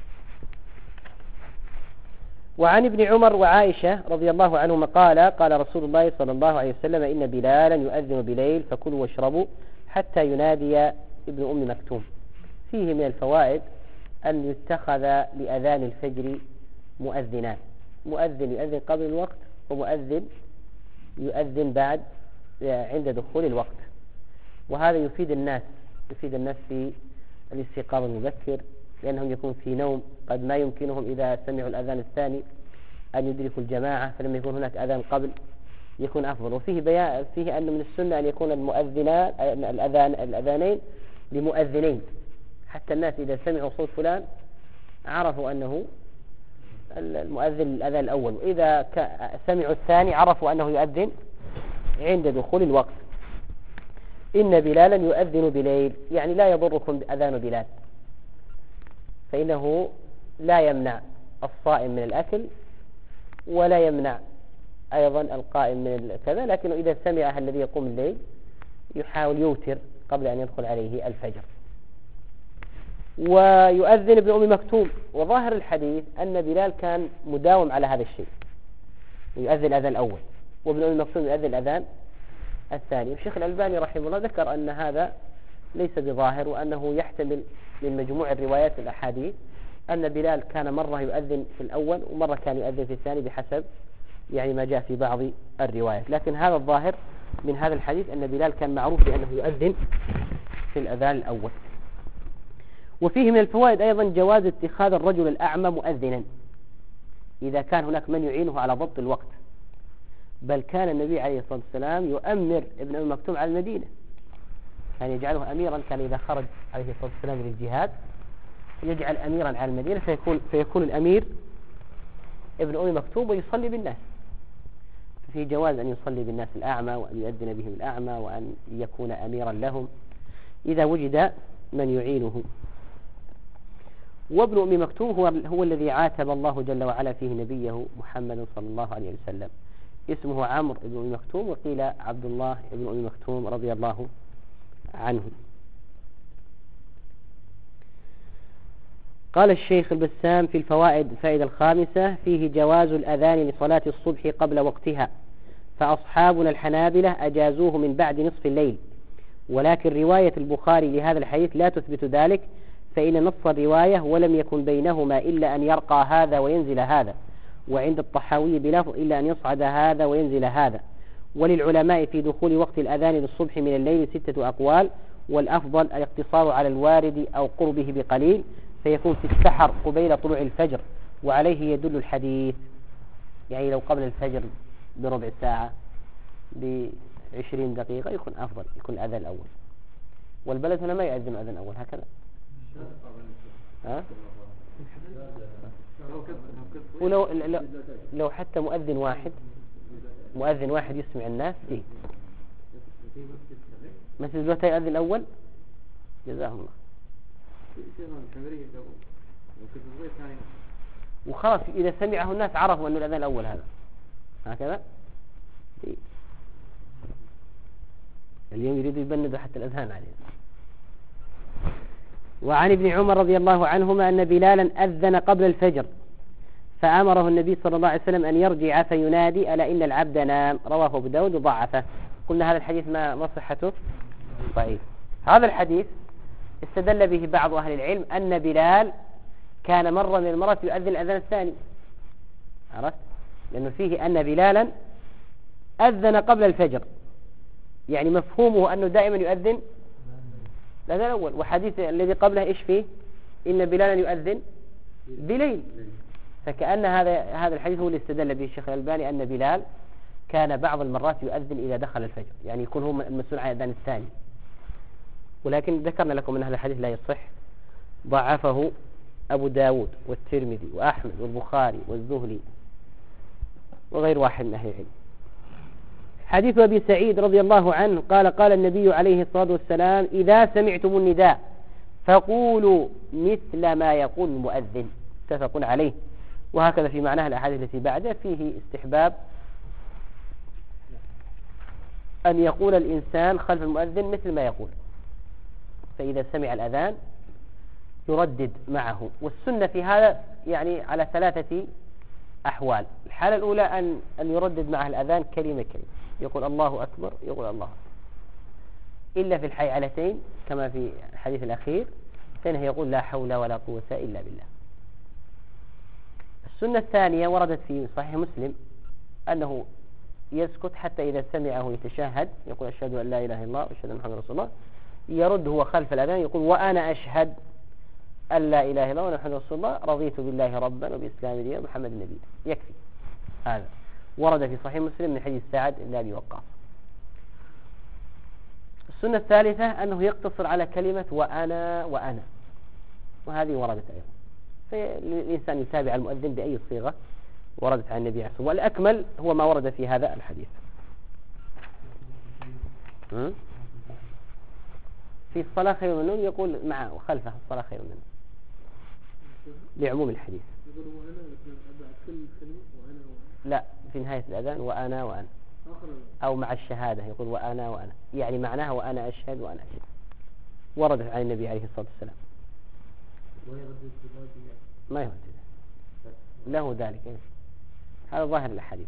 وعن ابن عمر وعائشة رضي الله عنهما قال رسول الله صلى الله عليه وسلم: إن بلالا يؤذن بليل فكلوا واشربوا حتى ينادي ابن أم مكتوم. فيه من الفوائد أن يتخذ لأذان الفجر مؤذنان، مؤذن يؤذن قبل الوقت، ومؤذن يؤذن بعد عند دخول الوقت. وهذا يفيد الناس في الاستيقاظ المبكر، لأنهم يكون في نوم قد ما يمكنهم إذا سمعوا الأذان الثاني أن يدركوا الجماعة، فلما يكون هناك أذان قبل يكون أفضل. وفيه بيان فيه أن من السنة أن يكون الأذانين لمؤذنين، حتى الناس إذا سمعوا صوت فلان عرفوا أنه المؤذن الأذان الأول، وإذا سمعوا الثاني عرفوا أنه يؤذن عند دخول الوقت. إن بلالا يؤذن بليل، يعني لا يضركم أذان بلال، فإنه لا يمنع الصائم من الأكل ولا يمنع أيضا القائم من كذا، لكنه إذا سمع الذي يقوم الليل يحاول يوتر قبل أن يدخل عليه الفجر. ويؤذن ابن أم مكتوم، وظاهر الحديث أن بلال كان مداوم على هذا الشيء، يؤذن الأذان الأول، وابن أم مكتوم يؤذن الأذان الثاني. الشيخ الألباني رحمه الله ذكر أن هذا ليس بظاهر، وأنه يحتمل من مجموع الروايات الأحاديث أن بلال كان مرة يؤذن في الأول ومرة كان يؤذن في الثاني بحسب يعني ما جاء في بعض الروايات. لكن هذا الظاهر من هذا الحديث أن بلال كان معروف بأنه يؤذن في الأذان الأول. وفيه من الفوائد أيضا جواز اتخاذ الرجل الأعمى مؤذنا إذا كان هناك من يعينه على ضبط الوقت، بل كان النبي عليه الصلاة والسلام يؤمر ابن أم مكتوم على المدينة، كان يجعله أميرا، كان إذا خرج عليه الصلاة والسلام للجهاد يجعل أميرا على المدينة، فيكون الأمير ابن أم مكتوم ويصلي بالناس. في جواز أن يصلي بالناس الأعمى، وأن يؤذن بهم الأعمى، وأن يكون أميرا لهم إذا وجد من يعينه. وابن أم مكتوم هو الذي عاتب الله جل وعلا فيه نبيه محمد صلى الله عليه وسلم اسمه عمرو بن أم مكتوم، وقيل عبد الله بن أم مكتوم رضي الله عنه. قال الشيخ البسام في الفوائد الفائدة الخامسة: فيه جواز الأذان لصلاة الصبح قبل وقتها، فأصحابنا الحنابلة أجازوه من بعد نصف الليل، ولكن رواية البخاري لهذا الحديث لا تثبت ذلك، فإن نص الرواية ولم يكن بينهما إلا أن يرقى هذا وينزل هذا، وعند الطحاوي بلفظ إلا أن يصعد هذا وينزل هذا. وللعلماء في دخول وقت الأذان للصبح من الليل 6 أقوال، والأفضل الاقتصار على الوارد أو قربه بقليل، فيكون في السحر قبيل طلوع الفجر، وعليه يدل الحديث. يعني لو قبل الفجر بربع ساعة ب20 دقيقة يكون أفضل، يكون الأذان الأول. والبلد هنا ما يؤذن الأذان الأول هكذا. ها؟ ولو لو حتى مؤذن واحد يسمع الناس فيه. مسجد الوتاء يؤذن الأول، جزاهم الله. وخلاص إذا سمعه الناس عرفوا أنه الأذان الأول هذا هكذا. اليوم يريدوا يبندوا حتى الأذان عليه. وعن ابن عمر رضي الله عنهما أن بلالا أذن قبل الفجر، فأمره النبي صلى الله عليه وسلم أن يرجع فينادي: ألا إن العبد نام. رواه أبو داود وضعفه. قلنا هذا الحديث ما صحته؟ ضعيف. هذا الحديث استدل به بعض أهل العلم أن بلال كان مرة من المرات يؤذن الأذان الثاني، عرفت؟ لأنه فيه أن بلالا أذن قبل الفجر، يعني مفهومه أنه دائما يؤذن الأذان الأول. وحديث الذي قبله إيش فيه؟ إن بلالا يؤذن بليل. فكأن هذا الحديث هو اللي استدل به الشيخ الألباني أن بلال كان بعض المرات يؤذن إذا دخل الفجر، يعني يكون هو المسؤول عن الأذان الثاني. ولكن ذكرنا لكم أن هذا الحديث لا يصح، ضعفه أبو داود والترمذي وأحمد والبخاري والزهري وغير واحد من أهل العلم. حديث أبي سعيد رضي الله عنه قال: قال النبي عليه الصلاة والسلام: إذا سمعتم النداء فقولوا مثل ما يقول المؤذن. متفق عليه. وهكذا في معناه الأحاديث التي بعده فيه استحباب أن يقول الإنسان خلف المؤذن مثل ما يقول، فإذا سمع الأذان يردد معه. والسنة في هذا يعني على 3 أحوال. الحالة الأولى أن يردد معه الأذان كلمة كلمة، يقول الله أكبر، يقول الله أكبر، إلا في الحيعلتين كما في الحديث الأخير، فإنه يقول لا حول ولا قوة إلا بالله. السنة الثانية وردت في صحيح مسلم أنه يسكت حتى إذا سمعه يتشهد، يقول أشهد أن لا إله إلا الله وأشهد أن محمدا رسول الله، يرد هو خلف الأذان يقول وأنا أشهد أن لا إله إلا الله وأنا محمد رسول الله، رضيت بالله ربا وبإسلام دينا ومحمد النبي. يكفي هذا. ورد في صحيح مسلم من حديث سعد بن أبي وقاص. السنة الثالثة أنه يقتصر على كلمة وأنا، وهذه وردت أيضا، فالإنسان يتابع المؤذن بأي صيغة وردت عن النبي عليه الصلاة والسلام. والأكمل هو ما ورد في هذا الحديث. في الصلاة خير من النوم يقول معه وخلفه الصلاة خير من النوم لعموم الحديث. لا، في نهاية الأذان وأنا أو مع الشهادة يقول وأنا، يعني معناها وأنا أشهد وأنا أشهد، وردت عن النبي عليه الصلاة والسلام. ما يردد له ذلك، هذا ظاهر الحديث.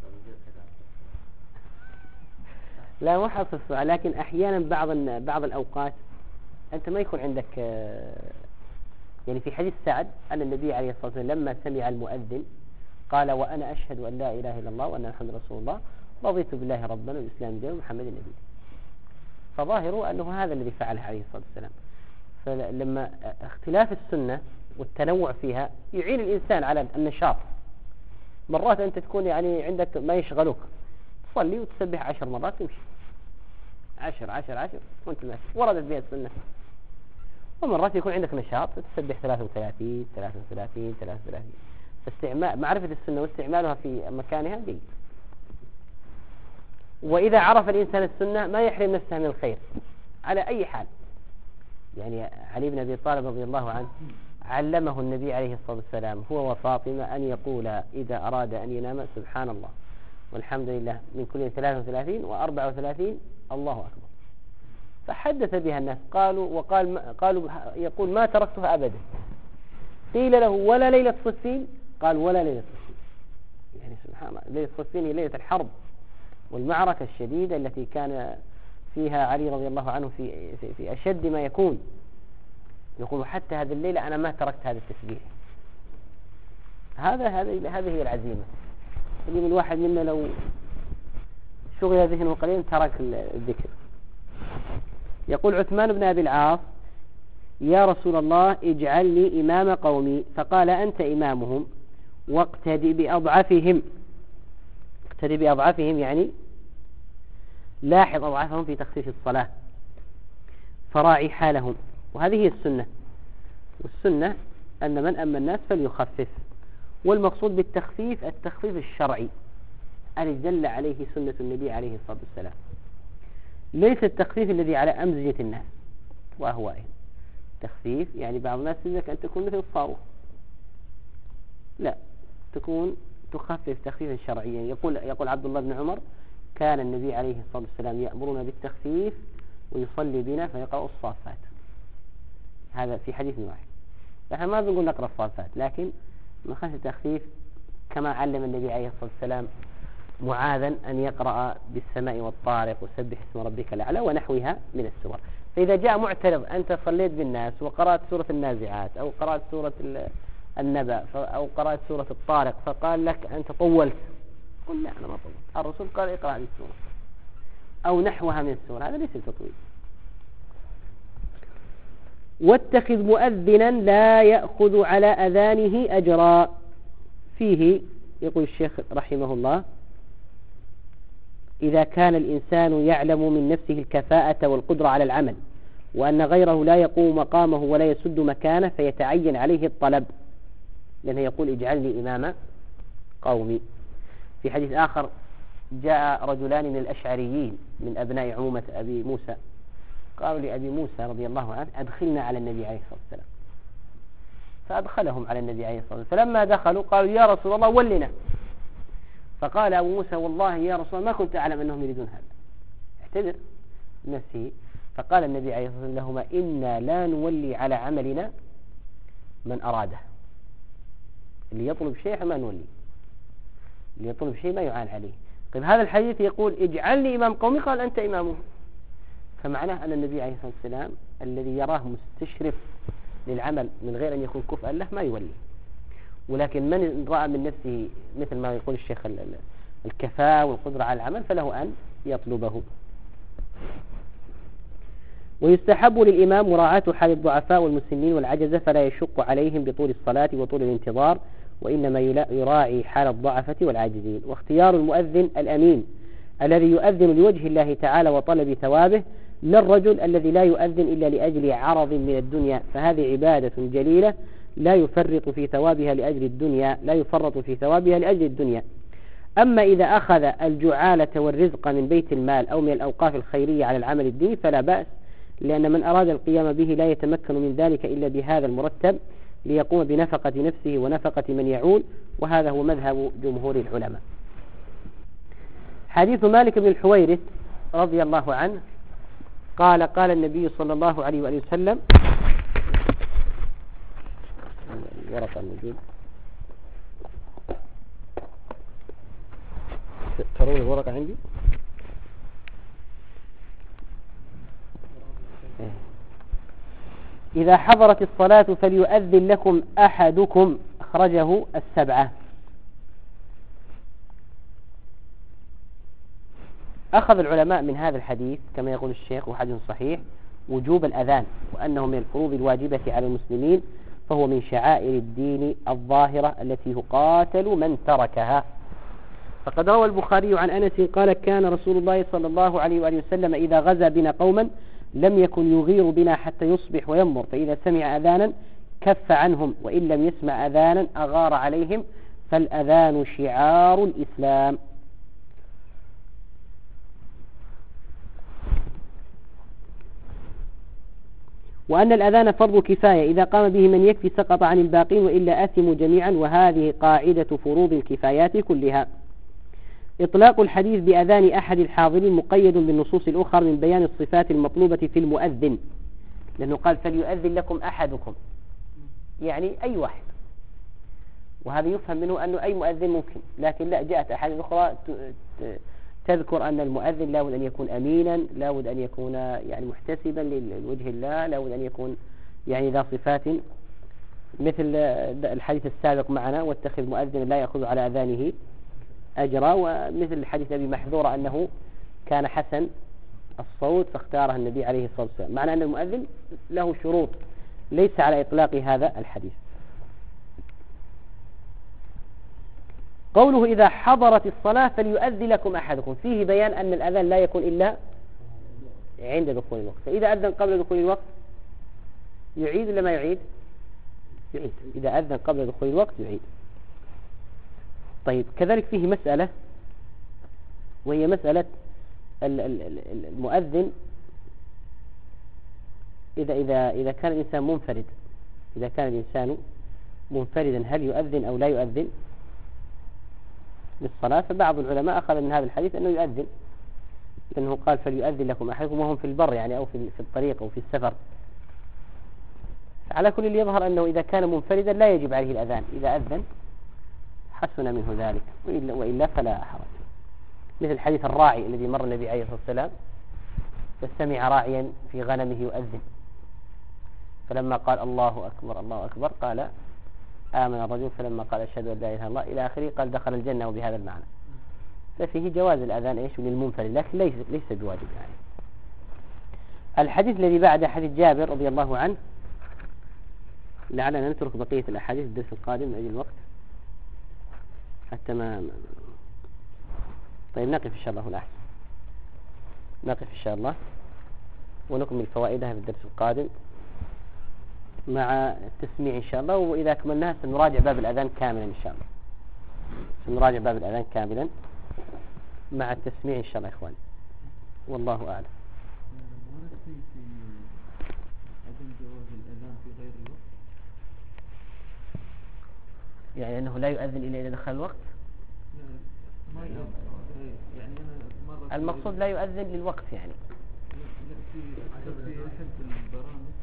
لا مو حصل السؤال، لكن أحيانا بعض الأوقات أنت ما يكون عندك، يعني في حديث سعد أن النبي عليه الصلاة والسلام لما سمع المؤذن قال وأنا أشهد أن لا إله إلا الله وأن محمد رسول الله، رضيت بالله ربا والإسلام دينا ومحمد النبي. فظاهره أنه هذا الذي فعله عليه الصلاة والسلام. فلما اختلاف السنة والتنوع فيها يعين الإنسان على النشاط. مرات أنت تكون يعني عندك ما يشغلك، تصلي وتسبح 10 مرات تمشي 10 وانت ماشي، وردت بها السنة. ومرات يكون عندك نشاط تسبح 33. فاستعمال معرفة السنة واستعمالها في مكانها جيد. وإذا عرف الإنسان السنة ما يحرم نفسه من الخير على أي حال. يعني علي بن أبي طالب رضي الله عنه علمه النبي عليه الصلاة والسلام هو وفاطمة أن يقول إذا أراد أن ينام سبحان الله والحمد لله من كل 33 و34 الله أكبر. فحدث بها الناس قالوا يقول ما تركتها أبدا. قيل له ولا ليلة صفين؟ قال ولا ليلة صفين. يعني سبحان الله، ليلة صفين هي ليلة الحرب والمعركة الشديدة التي كان فيها علي رضي الله عنه في أشد ما يكون. يقول حتى هذه الليلة أنا ما تركت هذا التسبيح. هذه هي العزيمة. يجب الواحد منا لو شغل ذهنه قليلا ترك الذكر. يقول عثمان بن أبي العاص يا رسول الله اجعلني إمام قومي، فقال أنت إمامهم واقتدي بأضعفهم. اقتدي بأضعفهم يعني لاحظ أضعفهم في تخفيف الصلاة، فراعي حالهم. وهذه هي السنة، والسنة أن من أما الناس فليخفف. والمقصود بالتخفيف التخفيف الشرعي الذي دل عليه سنة النبي عليه الصلاة والسلام، ليس التخفيف الذي على أمزجة الناس وأهوائهم. تخفيف يعني بعض الناس يريدك أن تكون مثل الصاروخ، لا، تخفف تخفيفا شرعيا. يقول عبد الله بن عمر كان النبي عليه الصلاة والسلام يأمرنا بالتخفيف ويصلي بنا فيقرأ الصافات. هذا في حديث واحد. نحن ما بنقول نقرأ الصافات، لكن من خشية التخفيف كما علم النبي عليه الصلاة والسلام معاذا أن يقرأ بالسماء والطارق وسبح اسم ربك الأعلى ونحوها من السور. فإذا جاء معترض أنت صليت بالناس وقرأت سورة النازعات أو قرأت سورة النبأ أو قرأت سورة الطارق فقال لك أنت طولت، قل لا أنا ما طولت، الرسول قال اقرأ هذه السورة أو نحوها من السورة، هذا ليس التطويل. واتخذ مؤذنا لا يأخذ على أذانه أجرا. فيه يقول الشيخ رحمه الله إذا كان الإنسان يعلم من نفسه الكفاءة والقدرة على العمل وأن غيره لا يقوم مقامه ولا يسد مكانه فيتعين عليه الطلب، لأنه يقول اجعلني إمام قومي. في حديث آخر جاء رجلان من الأشعريين من أبناء عمومة أبي موسى قالوا لأبي موسى رضي الله عنه أدخلنا على النبي عليه الصلاة والسلام، فأدخلهم على النبي عليه الصلاة والسلام. فلما دخلوا قالوا يا رسول الله ولنا. فقال أبو موسى والله يا رسول الله ما كنت أعلم أنهم يريدون هذا، اعتذر نفسه. فقال النبي عليه الصلاة والسلام لهما إنا لا نولي على عملنا من أراده. اللي يطلب شيء ما نولي، اللي يطلب شيء ما يعان عليه. طيب هذا الحديث يقول اجعلني إمام قومي، قال أنت إمامه، فمعناه أن النبي عليه الصلاة والسلام الذي يراه مستشرف للعمل من غير أن يكون كفءا له ما يولي. ولكن من رأى من نفسه مثل ما يقول الشيخ الكفاءة والقدرة على العمل فله أن يطلبه. ويستحب للإمام مراعاة حال الضعفاء والمسنين والعجزة فلا يشق عليهم بطول الصلاة وطول الانتظار، وإنما يراعي حال الضعفة والعاجزين. واختيار المؤذن الأمين الذي يؤذن لوجه الله تعالى وطلب ثوابه، لا الرجل الذي لا يؤذن إلا لأجل عرض من الدنيا، فهذه عبادة جليلة لا يفرط في ثوابها لأجل الدنيا. أما إذا أخذ الجعالة والرزق من بيت المال أو من الأوقاف الخيرية على العمل الديني فلا بأس، لأن من أراد القيام به لا يتمكن من ذلك إلا بهذا المرتب ليقوم بنفقة نفسه ونفقة من يعول، وهذا هو مذهب جمهور العلماء. حديث مالك بن الحويرث رضي الله عنه قال النبي صلى الله عليه وآله وسلم ورقة الموجود ترون الورقة عندي إذا حضرت الصلاة فليؤذن لكم أحدكم، أخرجه السبعة. أخذ العلماء من هذا الحديث كما يقول الشيخ وحديث صحيح وجوب الأذان، وأنه من الفروض الواجبة على المسلمين، فهو من شعائر الدين الظاهرة التي يقاتل من تركها. فقد روى البخاري عن أنس قال كان رسول الله صلى الله عليه وآله وسلم إذا غزا بنا قوما لم يكن يغير بنا حتى يصبح ويمر، فإذا سمع أذانا كف عنهم، وإن لم يسمع أذانا أغار عليهم، فالأذان شعار الإسلام. وأن الأذان فرض كفاية، إذا قام به من يكفي سقط عن الباقين وإلا أثموا جميعا، وهذه قاعدة فروض الكفايات كلها. إطلاق الحديث بأذان أحد الحاضرين مقيد بالنصوص الأخرى من بيان الصفات المطلوبة في المؤذن، لأنه قال فليؤذن لكم أحدكم، يعني أي واحد، وهذا يفهم منه أنه أي مؤذن ممكن، لكن لا، جاءت أحاديث أخرى تذكر أن المؤذن لابد أن يكون أمينا، لابد أن يكون يعني محتسبا لوجه الله، لابد أن يكون يعني ذا صفات، مثل الحديث السابق معنا واتخذ مؤذنا لا يأخذ على أذانه أجرا، ومثل حديث أبي محذورة أنه كان حسن الصوت فاختاره النبي عليه الصلاة والسلام، معنى أن المؤذن له شروط ليس على إطلاق هذا الحديث. قوله إذا حضرت الصلاة فليؤذن لكم أحدكم، فيه بيان أن الأذان لا يكون إلا عند دخول الوقت، فإذا أذن قبل دخول الوقت يعيد ولا ما يعيد؟ يعيد، إذا أذن قبل دخول الوقت يعيد. طيب كذلك فيه مسألة، وهي مسألة المؤذن إذا كان الإنسان منفرد، إذا كان الإنسان منفردا هل يؤذن أو لا يؤذن للصلاة؟ فبعض العلماء أخذ من هذا الحديث أنه يؤذن، لأنه قال فليؤذن لكم أحدكم وهم في البر يعني أو في الطريق أو في السفر. على كل اللي يظهر أنه إذا كان منفردا لا يجب عليه الأذان، إذا أذن حسن منه ذلك، وإلا فلا حرج. مثل حديث الراعي الذي مر النبي عليه الصلاة والسلام فسمع راعيا في غنمه يؤذن، فلما قال الله أكبر الله أكبر قال آمن الرجل، فلما قال أشهد أن لا إله إلا الله إلى آخره قال دخل الجنة، وبهذا المعنى. ففيه جواز الأذان إيش للمنفرد، لكن ليس بواجب يعني. الحديث الذي بعد حديث جابر رضي الله عنه، لعلنا نترك بقية الأحاديث الدرس القادم من أجل الوقت حتى ما طيب نقف إن شاء الله الأحسن، نقف إن شاء الله ونكمل فوائدها في الدرس القادم مع التسميع إن شاء الله، وإذا أكملناها سنراجع باب الأذان كاملا إن شاء الله، سنراجع باب الأذان كاملا مع التسميع إن شاء الله يا إخوان، والله أعلم. يعني أنه لا يؤذن إلا إذا دخل الوقت؟ يعني أنا المقصود لا يؤذن للوقت يعني. في أحد البرامج